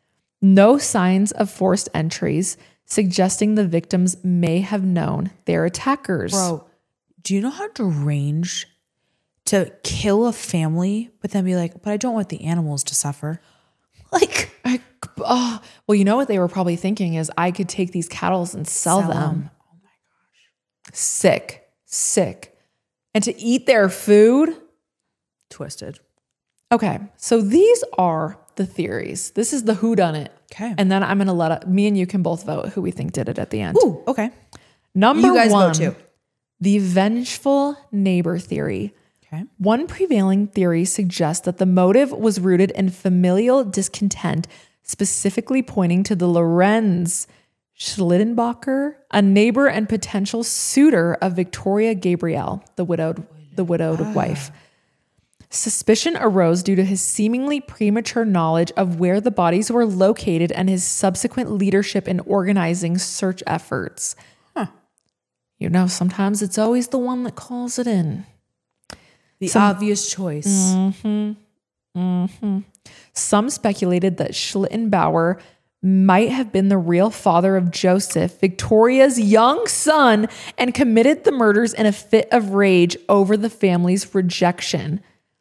No signs of forced entries, suggesting the victims may have known their attackers. Bro, do you know how deranged to kill a family, but then be like, but I don't want the animals to suffer? Like, I, oh, well, you know what they were probably thinking is I could take these cattle and sell, Sell them. them. Oh my gosh. Sick. Sick. And to eat their food. twisted. Okay, so these are the theories. This is the whodunit. Okay. And then I'm going to let it, me and you can both vote who we think did it at the end. Ooh, okay. Number You guys one, vote too. the vengeful neighbor theory. Okay. One prevailing theory suggests that the motive was rooted in familial discontent, specifically pointing to the Lorenz Schlittenbacher, a neighbor and potential suitor of Victoria Gabriel, the widowed, the widowed wife. Suspicion arose due to his seemingly premature knowledge of where the bodies were located and his subsequent leadership in organizing search efforts. Huh. You know, sometimes it's always the one that calls it in. The Some- obvious choice. Mm-hmm. Mm-hmm. Some speculated that Schlittenbauer might have been the real father of Joseph, Victoria's young son, and committed the murders in a fit of rage over the family's rejection.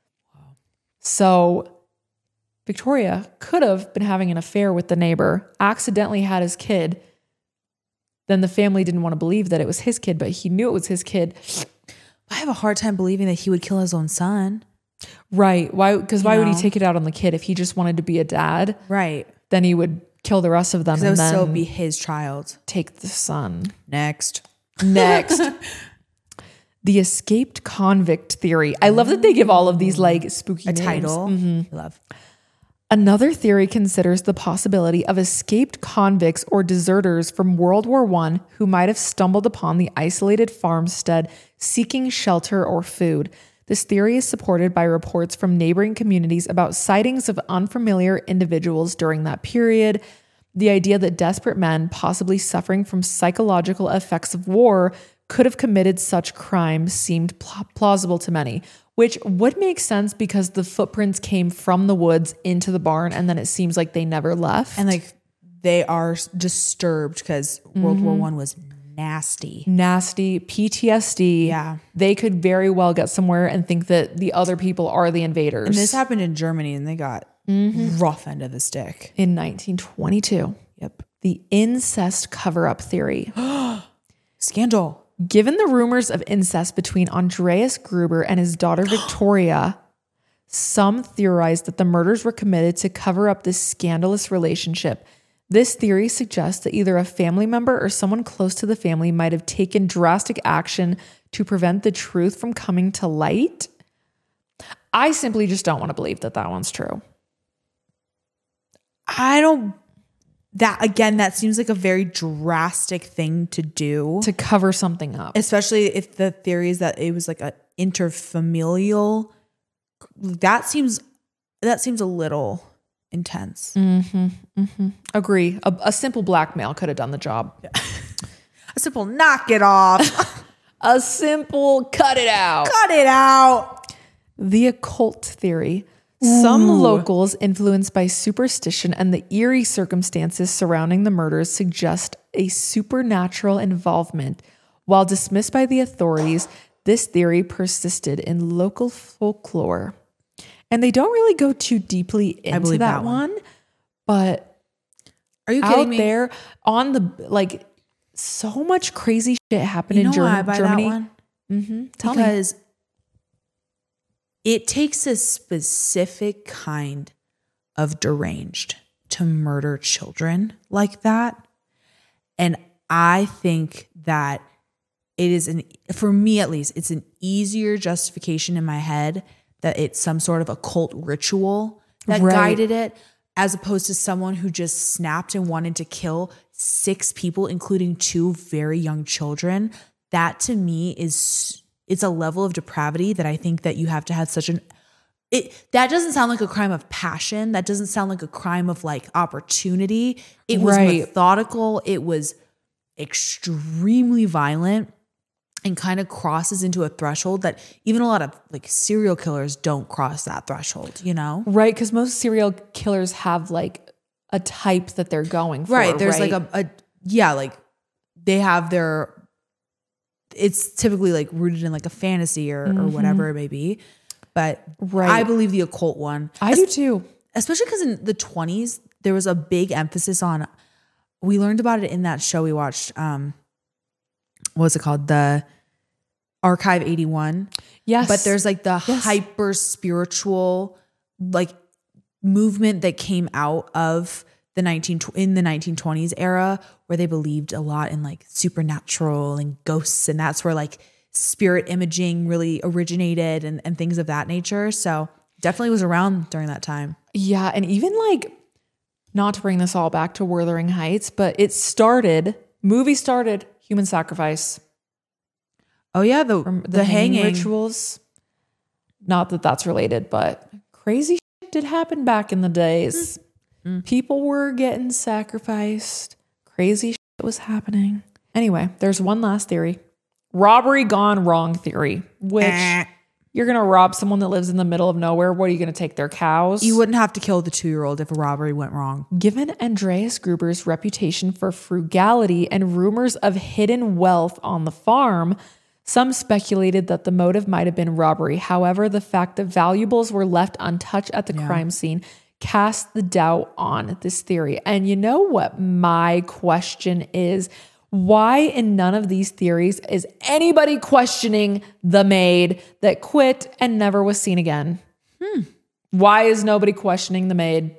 So Victoria could have been having an affair with the neighbor, accidentally had his kid. Then the family didn't want to believe that it was his kid, but he knew it was his kid. I have a hard time believing that he would kill his own son. Right. Why? Because You why would know? he take it out on the kid? If he just wanted to be a dad, Right. then he would kill the rest of them Because it and would then still be his child. take the son. Next. Next. The escaped convict theory. I love that they give all of these like spooky A names. title. Mhm. Love. Another theory considers the possibility of escaped convicts or deserters from World War One who might have stumbled upon the isolated farmstead seeking shelter or food. This theory is supported by reports from neighboring communities about sightings of unfamiliar individuals during that period. The idea that desperate men, possibly suffering from psychological effects of war, could have committed such crimes seemed pl- plausible to many, which would make sense because the footprints came from the woods into the barn and then it seems like they never left. And like they are disturbed because World War One was nasty. Nasty P T S D. Yeah. They could very well get somewhere and think that the other people are the invaders. And this happened in Germany and they got rough end of the stick. In nineteen twenty-two. Yep. The incest cover-up theory. Scandal. Given the rumors of incest between Andreas Gruber and his daughter Victoria, some theorized that the murders were committed to cover up this scandalous relationship. This theory suggests that either a family member or someone close to the family might have taken drastic action to prevent the truth from coming to light. I simply just don't want to believe that that one's true. I don't, that again, that seems like a very drastic thing to do. To cover something up. Especially if the theory is that it was like a interfamilial, that seems, that seems a little intense. Mm-hmm, mm-hmm. Agree. A, a simple blackmail could have done the job. Yeah. A simple knock it off. A simple cut it out. Cut it out. The occult theory. Some Ooh. locals influenced by superstition and the eerie circumstances surrounding the murders suggest a supernatural involvement. While dismissed by the authorities, this theory persisted in local folklore. And they don't really go too deeply into that, that one. one, but are you kidding out me? there on the, like, so much crazy shit happened you know in Ger- why I buy Germany. That one? Mm-hmm. Tell because me. It takes a specific kind of deranged to murder children like that. And I think that it is an, for me at least, it's an easier justification in my head that it's some sort of occult ritual that right. guided it, as opposed to someone who just snapped and wanted to kill six people, including two very young children. That to me is, it's a level of depravity that I think that you have to have such an, it, that doesn't sound like a crime of passion. That doesn't sound like a crime of like opportunity. It was right. methodical. It was extremely violent. And kind of crosses into a threshold that even a lot of like serial killers don't cross that threshold, you know? Right, because most serial killers have like a type that they're going for. Right, there's right? like a, a, yeah, like they have their, it's typically like rooted in like a fantasy or, mm-hmm. or whatever it may be. But right. I believe the occult one. I es- do too. Especially because in the twenties, there was a big emphasis on, we learned about it in that show we watched, um, what was it called? The Archive eighty-one. Yes. But there's like the yes. hyper spiritual like movement that came out of the nineteen in the nineteen twenties era, where they believed a lot in like supernatural and ghosts, and that's where like spirit imaging really originated and, and things of that nature. So definitely was around during that time. Yeah. And even like, not to bring this all back to Wuthering Heights, but it started, movie started human sacrifice. Oh yeah, the the, the hanging. hanging rituals. Not that that's related, but crazy shit did happen back in the days. Mm-hmm. People were getting sacrificed. Crazy shit was happening. Anyway, there's one last theory. Robbery gone wrong theory, which eh. you're going to rob someone that lives in the middle of nowhere. What are you going to take their cows? You wouldn't have to kill the two-year-old if a robbery went wrong. Given Andreas Gruber's reputation for frugality and rumors of hidden wealth on the farm, some speculated that the motive might have been robbery. However, the fact that valuables were left untouched at the yeah. crime scene cast the doubt on this theory. And you know what my question is? Why in none of these theories is anybody questioning the maid that quit and never was seen again? Hmm. Why is nobody questioning the maid?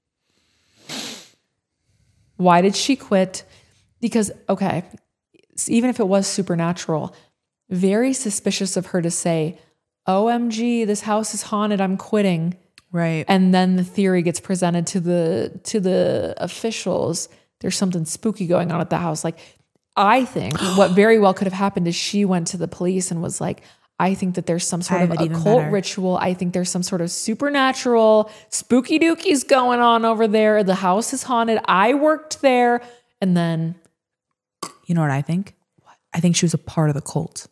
Why did she quit? Because, okay, even if it was supernatural, very suspicious of her to say, O M G, this house is haunted, I'm quitting. Right. And then the theory gets presented to the to the officials. There's something spooky going on at the house. Like, I think what very well could have happened is she went to the police and was like, I think that there's some sort of occult ritual. I think there's some sort of supernatural spooky dookies going on over there. The house is haunted. I worked there. And then, you know what I think? What? I think she was a part of the cult.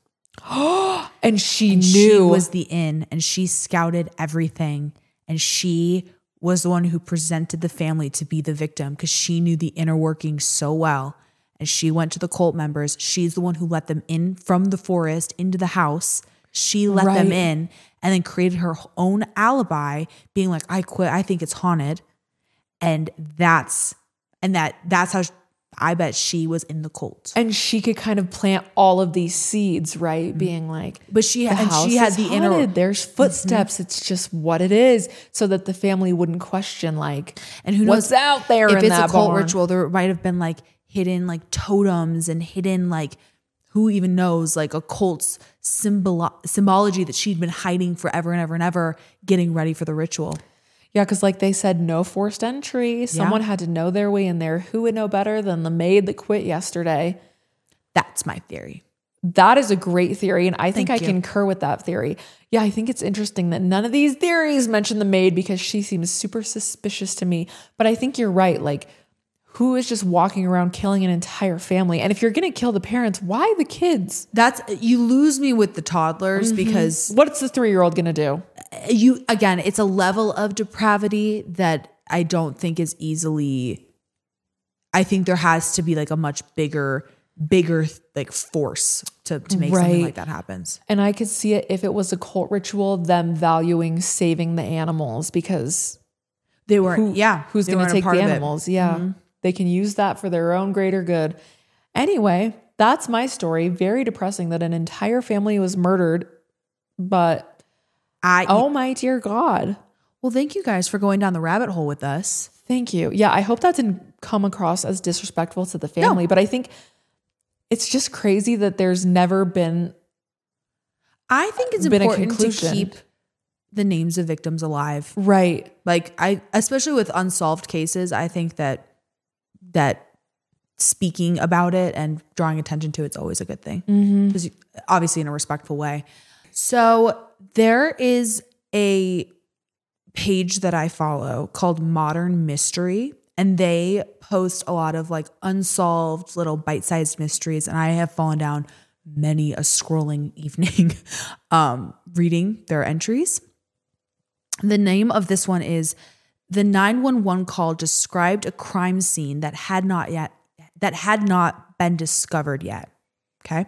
and she and knew. She was the in, and she scouted everything. And she was the one who presented the family to be the victim because she knew the inner workings so well. And she went to the cult members. She's the one who let them in from the forest into the house. She let Right. them in and then created her own alibi, being like, I quit. I think it's haunted. And that's, and that, that's how I bet she was in the cult. And she could kind of plant all of these seeds, right? Being like, But she, the and house she had is the inner, haunted. There's footsteps. It's just what it is, so that the family wouldn't question, like, and who knows what's out there if in it's that a cult barn. ritual, there might have been like hidden like totems and hidden like, who even knows, like a cult's symbol symbology that she'd been hiding forever and ever and ever, getting ready for the ritual. Yeah, because like they said, no forced entry. Someone had to know their way in there. Who would know better than the maid that quit yesterday? That's my theory. That is a great theory, and I think Thank I you. concur with that theory. Yeah, I think it's interesting that none of these theories mention the maid because she seems super suspicious to me. But I think you're right. Like, who is just walking around killing an entire family? And if you're going to kill the parents, why the kids? That's, you lose me with the toddlers Mm-hmm. because What's the three-year-old going to do? you, again, it's a level of depravity that I don't think is easily, I think there has to be like a much bigger, bigger like force to, to make something Right. like that happens. And I could see it if it was a cult ritual, them valuing saving the animals because They weren't, who, yeah. who's they going to weren't a take part the of it. animals? Yeah. They can use that for their own greater good. Anyway, that's my story. Very depressing that an entire family was murdered, but I, oh my dear God. well, thank you guys for going down the rabbit hole with us. Thank you. Yeah, I hope that didn't come across as disrespectful to the family, but I think it's just crazy that there's never been I think it's Been a important to conclusion. keep the names of victims alive. right. Like I, especially with unsolved cases, I think that that speaking about it and drawing attention to it's always a good thing. Because obviously in a respectful way. So there is a page that I follow called Modern Mystery, and they post a lot of like unsolved little bite-sized mysteries, and I have fallen down many a scrolling evening um, reading their entries. The name of this one is The nine one one Call Described a Crime Scene That Had Not Yet That Had Not Been Discovered Yet. Okay.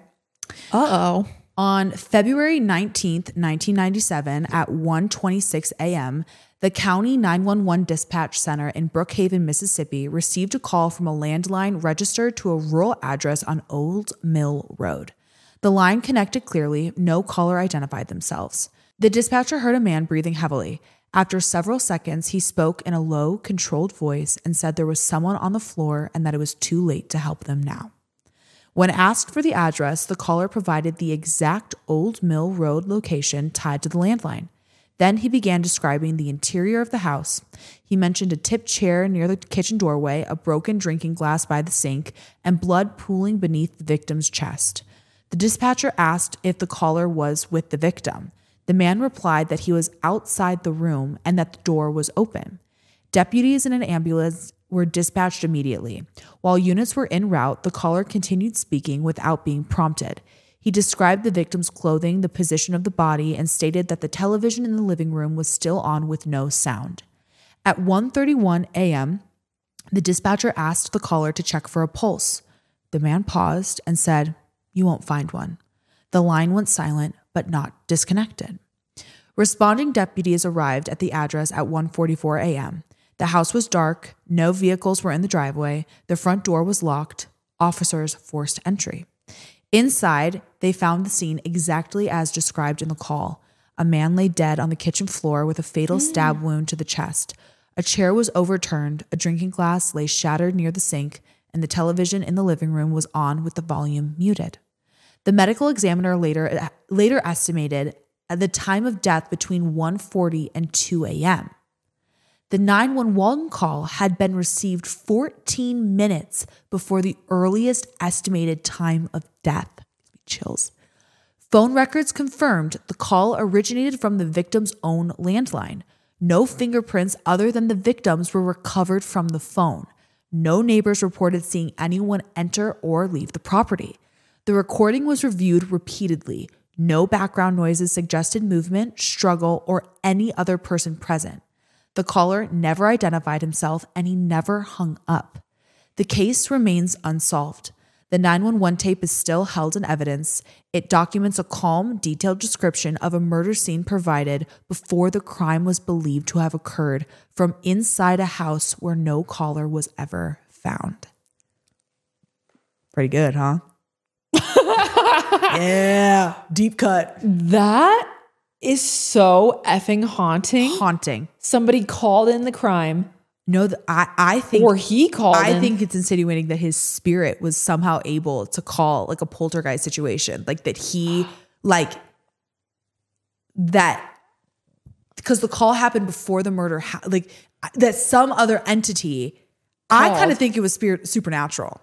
Uh-oh. On February nineteenth, nineteen ninety-seven at one twenty-six a.m., the County nine one one Dispatch Center in Brookhaven, Mississippi received a call from a landline registered to a rural address on Old Mill Road. The line connected clearly. No caller identified themselves. The dispatcher heard a man breathing heavily. After several seconds, he spoke in a low, controlled voice and said there was someone on the floor and that it was too late to help them now. When asked for the address, the caller provided the exact Old Mill Road location tied to the landline. Then he began describing the interior of the house. He mentioned a tipped chair near the kitchen doorway, a broken drinking glass by the sink, and blood pooling beneath the victim's chest. The dispatcher asked if the caller was with the victim. The man replied that he was outside the room and that the door was open. Deputies and an ambulance were dispatched immediately. While units were en route, the caller continued speaking without being prompted. He described the victim's clothing, the position of the body, and stated that the television in the living room was still on with no sound. At one thirty-one a.m., the dispatcher asked the caller to check for a pulse. The man paused and said, "You won't find one." The line went silent, but not disconnected. Responding deputies arrived at the address at one forty-four a.m. The house was dark, no vehicles were in the driveway, the front door was locked, officers forced entry. Inside, they found the scene exactly as described in the call. A man lay dead on the kitchen floor with a fatal stab wound to the chest. A chair was overturned, a drinking glass lay shattered near the sink, and the television in the living room was on with the volume muted. The medical examiner later, later estimated at the time of death between one forty and two a.m. The nine one one call had been received fourteen minutes before the earliest estimated time of death. Chills. Phone records confirmed the call originated from the victim's own landline. No fingerprints other than the victim's were recovered from the phone. No neighbors reported seeing anyone enter or leave the property. The recording was reviewed repeatedly. No background noises suggested movement, struggle, or any other person present. The caller never identified himself and he never hung up. The case remains unsolved. The nine one one tape is still held in evidence. It documents a calm, detailed description of a murder scene provided before the crime was believed to have occurred from inside a house where no caller was ever found. Pretty good, huh? Yeah, deep cut. That is so effing haunting. Haunting. Somebody called in the crime. No, th- I, I think, Or he called I in. think it's insinuating that his spirit was somehow able to call like a poltergeist situation, like that he, like that, because the call happened before the murder, ha- like that some other entity. I Called. kind of think it was spirit supernatural.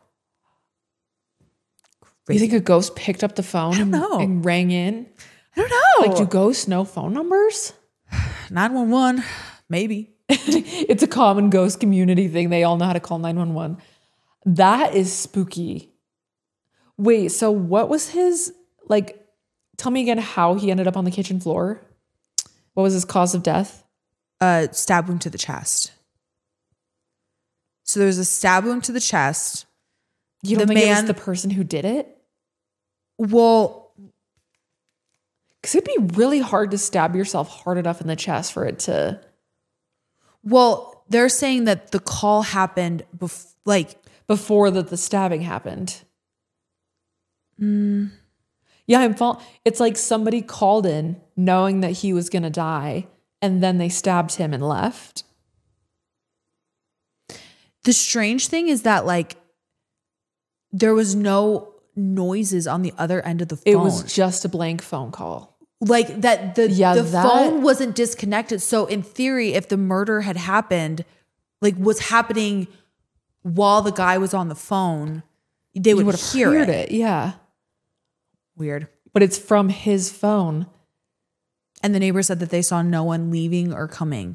You think a ghost picked up the phone don't and, know. and rang in? I don't know. Like, do ghosts know phone numbers? nine one one, maybe. It's a common ghost community thing. They all know how to call nine one one. That is spooky. Wait, so what was his, like, tell me again how he ended up on the kitchen floor? What was his cause of death? Uh, stab wound to the chest. So there's a stab wound to the chest. You don't The think it man- was the person who did it? Well, Because it'd be really hard to stab yourself hard enough in the chest for it to... well, they're saying that the call happened bef- like Before that the stabbing happened. Mm. Yeah, I'm fall- it's like somebody called in knowing that he was going to die, and then they stabbed him and left. the strange thing is that like there was no noises on the other end of the phone. It was just a blank phone call. Like that the, Yeah, the that- phone wasn't disconnected. So in theory, if the murder had happened, like was happening while the guy was on the phone, they would You have hear heard it. it. Yeah. Weird. But it's from his phone. And the neighbor said that they saw no one leaving or coming.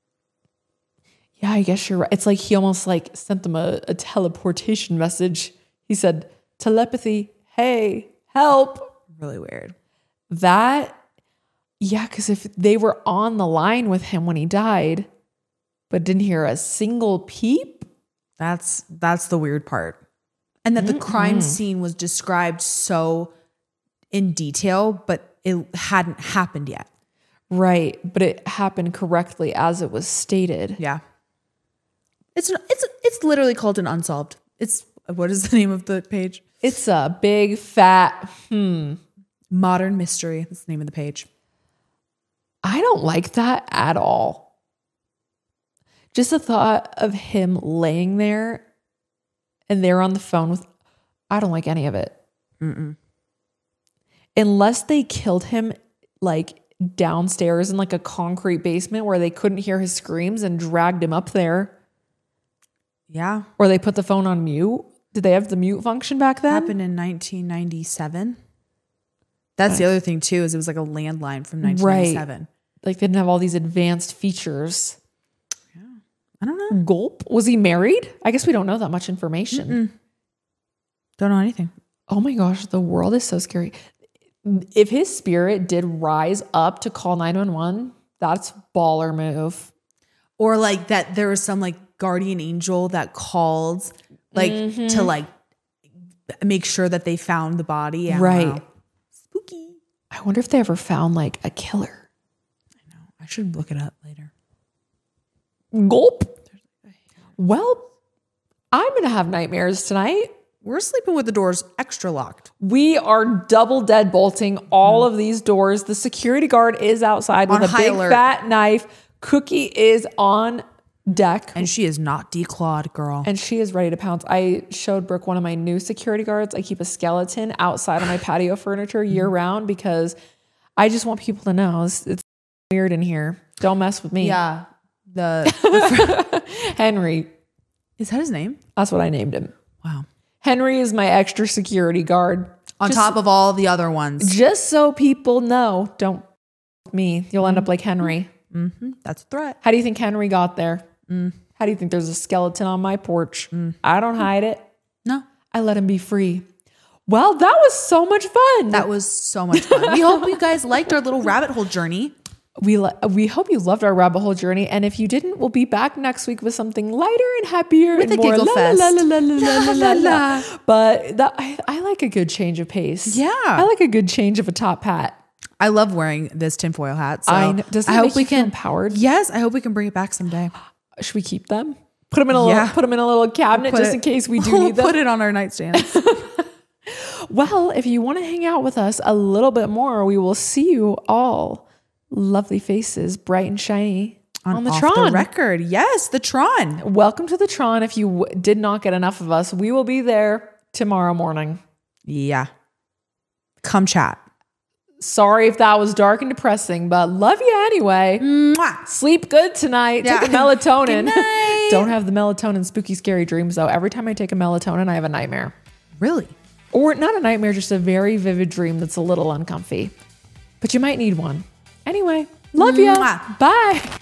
Yeah, I guess you're right. It's like he almost like sent them a, a teleportation message. He said, telepathy, hey, help. Really weird. That, yeah, because if they were on the line with him when he died, but didn't hear a single peep. That's that's the weird part. And that the crime scene was described so in detail, but it hadn't happened yet. Right. But it happened correctly as it was stated. Yeah. It's it's it's literally called an unsolved. It's what is the name of the page? It's a big fat, hmm. Modern Mystery. That's the name of the page. I don't like that at all. Just the thought of him laying there and they're on the phone with, I don't like any of it. Mm-mm. Unless they killed him like downstairs in like a concrete basement where they couldn't hear his screams and dragged him up there. Yeah. Or they put the phone on mute. Did they have the mute function back then? Happened in nineteen ninety-seven. That's the other thing too, is it was like a landline from nineteen ninety-seven. Like they didn't have all these advanced features. I don't know. Gulp. Was he married? I guess we don't know that much information. Mm-mm. Don't know anything. Oh my gosh, the world is so scary. If his spirit did rise up to call nine one one, that's baller move. Or like that there was some like guardian angel that called like Mm-hmm. to like make sure that they found the body. I don't Right. know. Spooky. I wonder if they ever found like a killer. I should look it up later. Gulp. Well, I'm going to have nightmares tonight. We're sleeping with the doors extra locked. We are double deadbolting all of these doors. The security guard is outside with On a high big alert. fat knife. Cookie is on deck. And she is not declawed, girl. And she is ready to pounce. I showed Brooke one of my new security guards. I keep a skeleton outside of my patio furniture year round because I just want people to know it's, it's weird in here. Don't mess with me. yeah. The Henry. is that his name? That's what I named him. Wow. Henry is my extra security guard. On Just- top of all the other ones. Just so people know, don't with me. You'll end up like Henry. Mm-hmm. That's a threat. How do you think Henry got there? Mm. How do you think there's a skeleton on my porch? I don't hide it. No. I let him be free. Well, that was so much fun. That was so much fun. We hope you guys liked our little rabbit hole journey. We lo- we hope you loved our rabbit hole journey, and if you didn't, we'll be back next week with something lighter and happier With and a more giggle la, fest. La, la, la, la, la, La, la, la, la, la. la. But that, I, I like a good change of pace. Yeah. I like a good change of a top hat. I love wearing this tinfoil hat. So I know. Does that I hope make we you feel can empowered? Yes, I hope we can bring it back someday. Should we keep them? Put them in a Yeah. little. Put them in a little cabinet Put just it- in case we do we'll need them. Put it on our nightstands. Well, if you want to hang out with us a little bit more, we will see you all lovely faces, bright and shiny on, the Off Tron. the record. Yes, the Tron. Welcome to the Tron. If you w- did not get enough of us, we will be there tomorrow morning. Yeah. Come chat. Sorry if that was dark and depressing, but love you anyway. Mwah. Sleep good tonight. Yeah. Take a melatonin. Good night. Don't have the melatonin spooky scary dreams though. Every time I take a melatonin, I have a nightmare. Really? Or not a nightmare, just a very vivid dream that's a little uncomfy. But you might need one. Anyway, love ya. Mwah. Bye.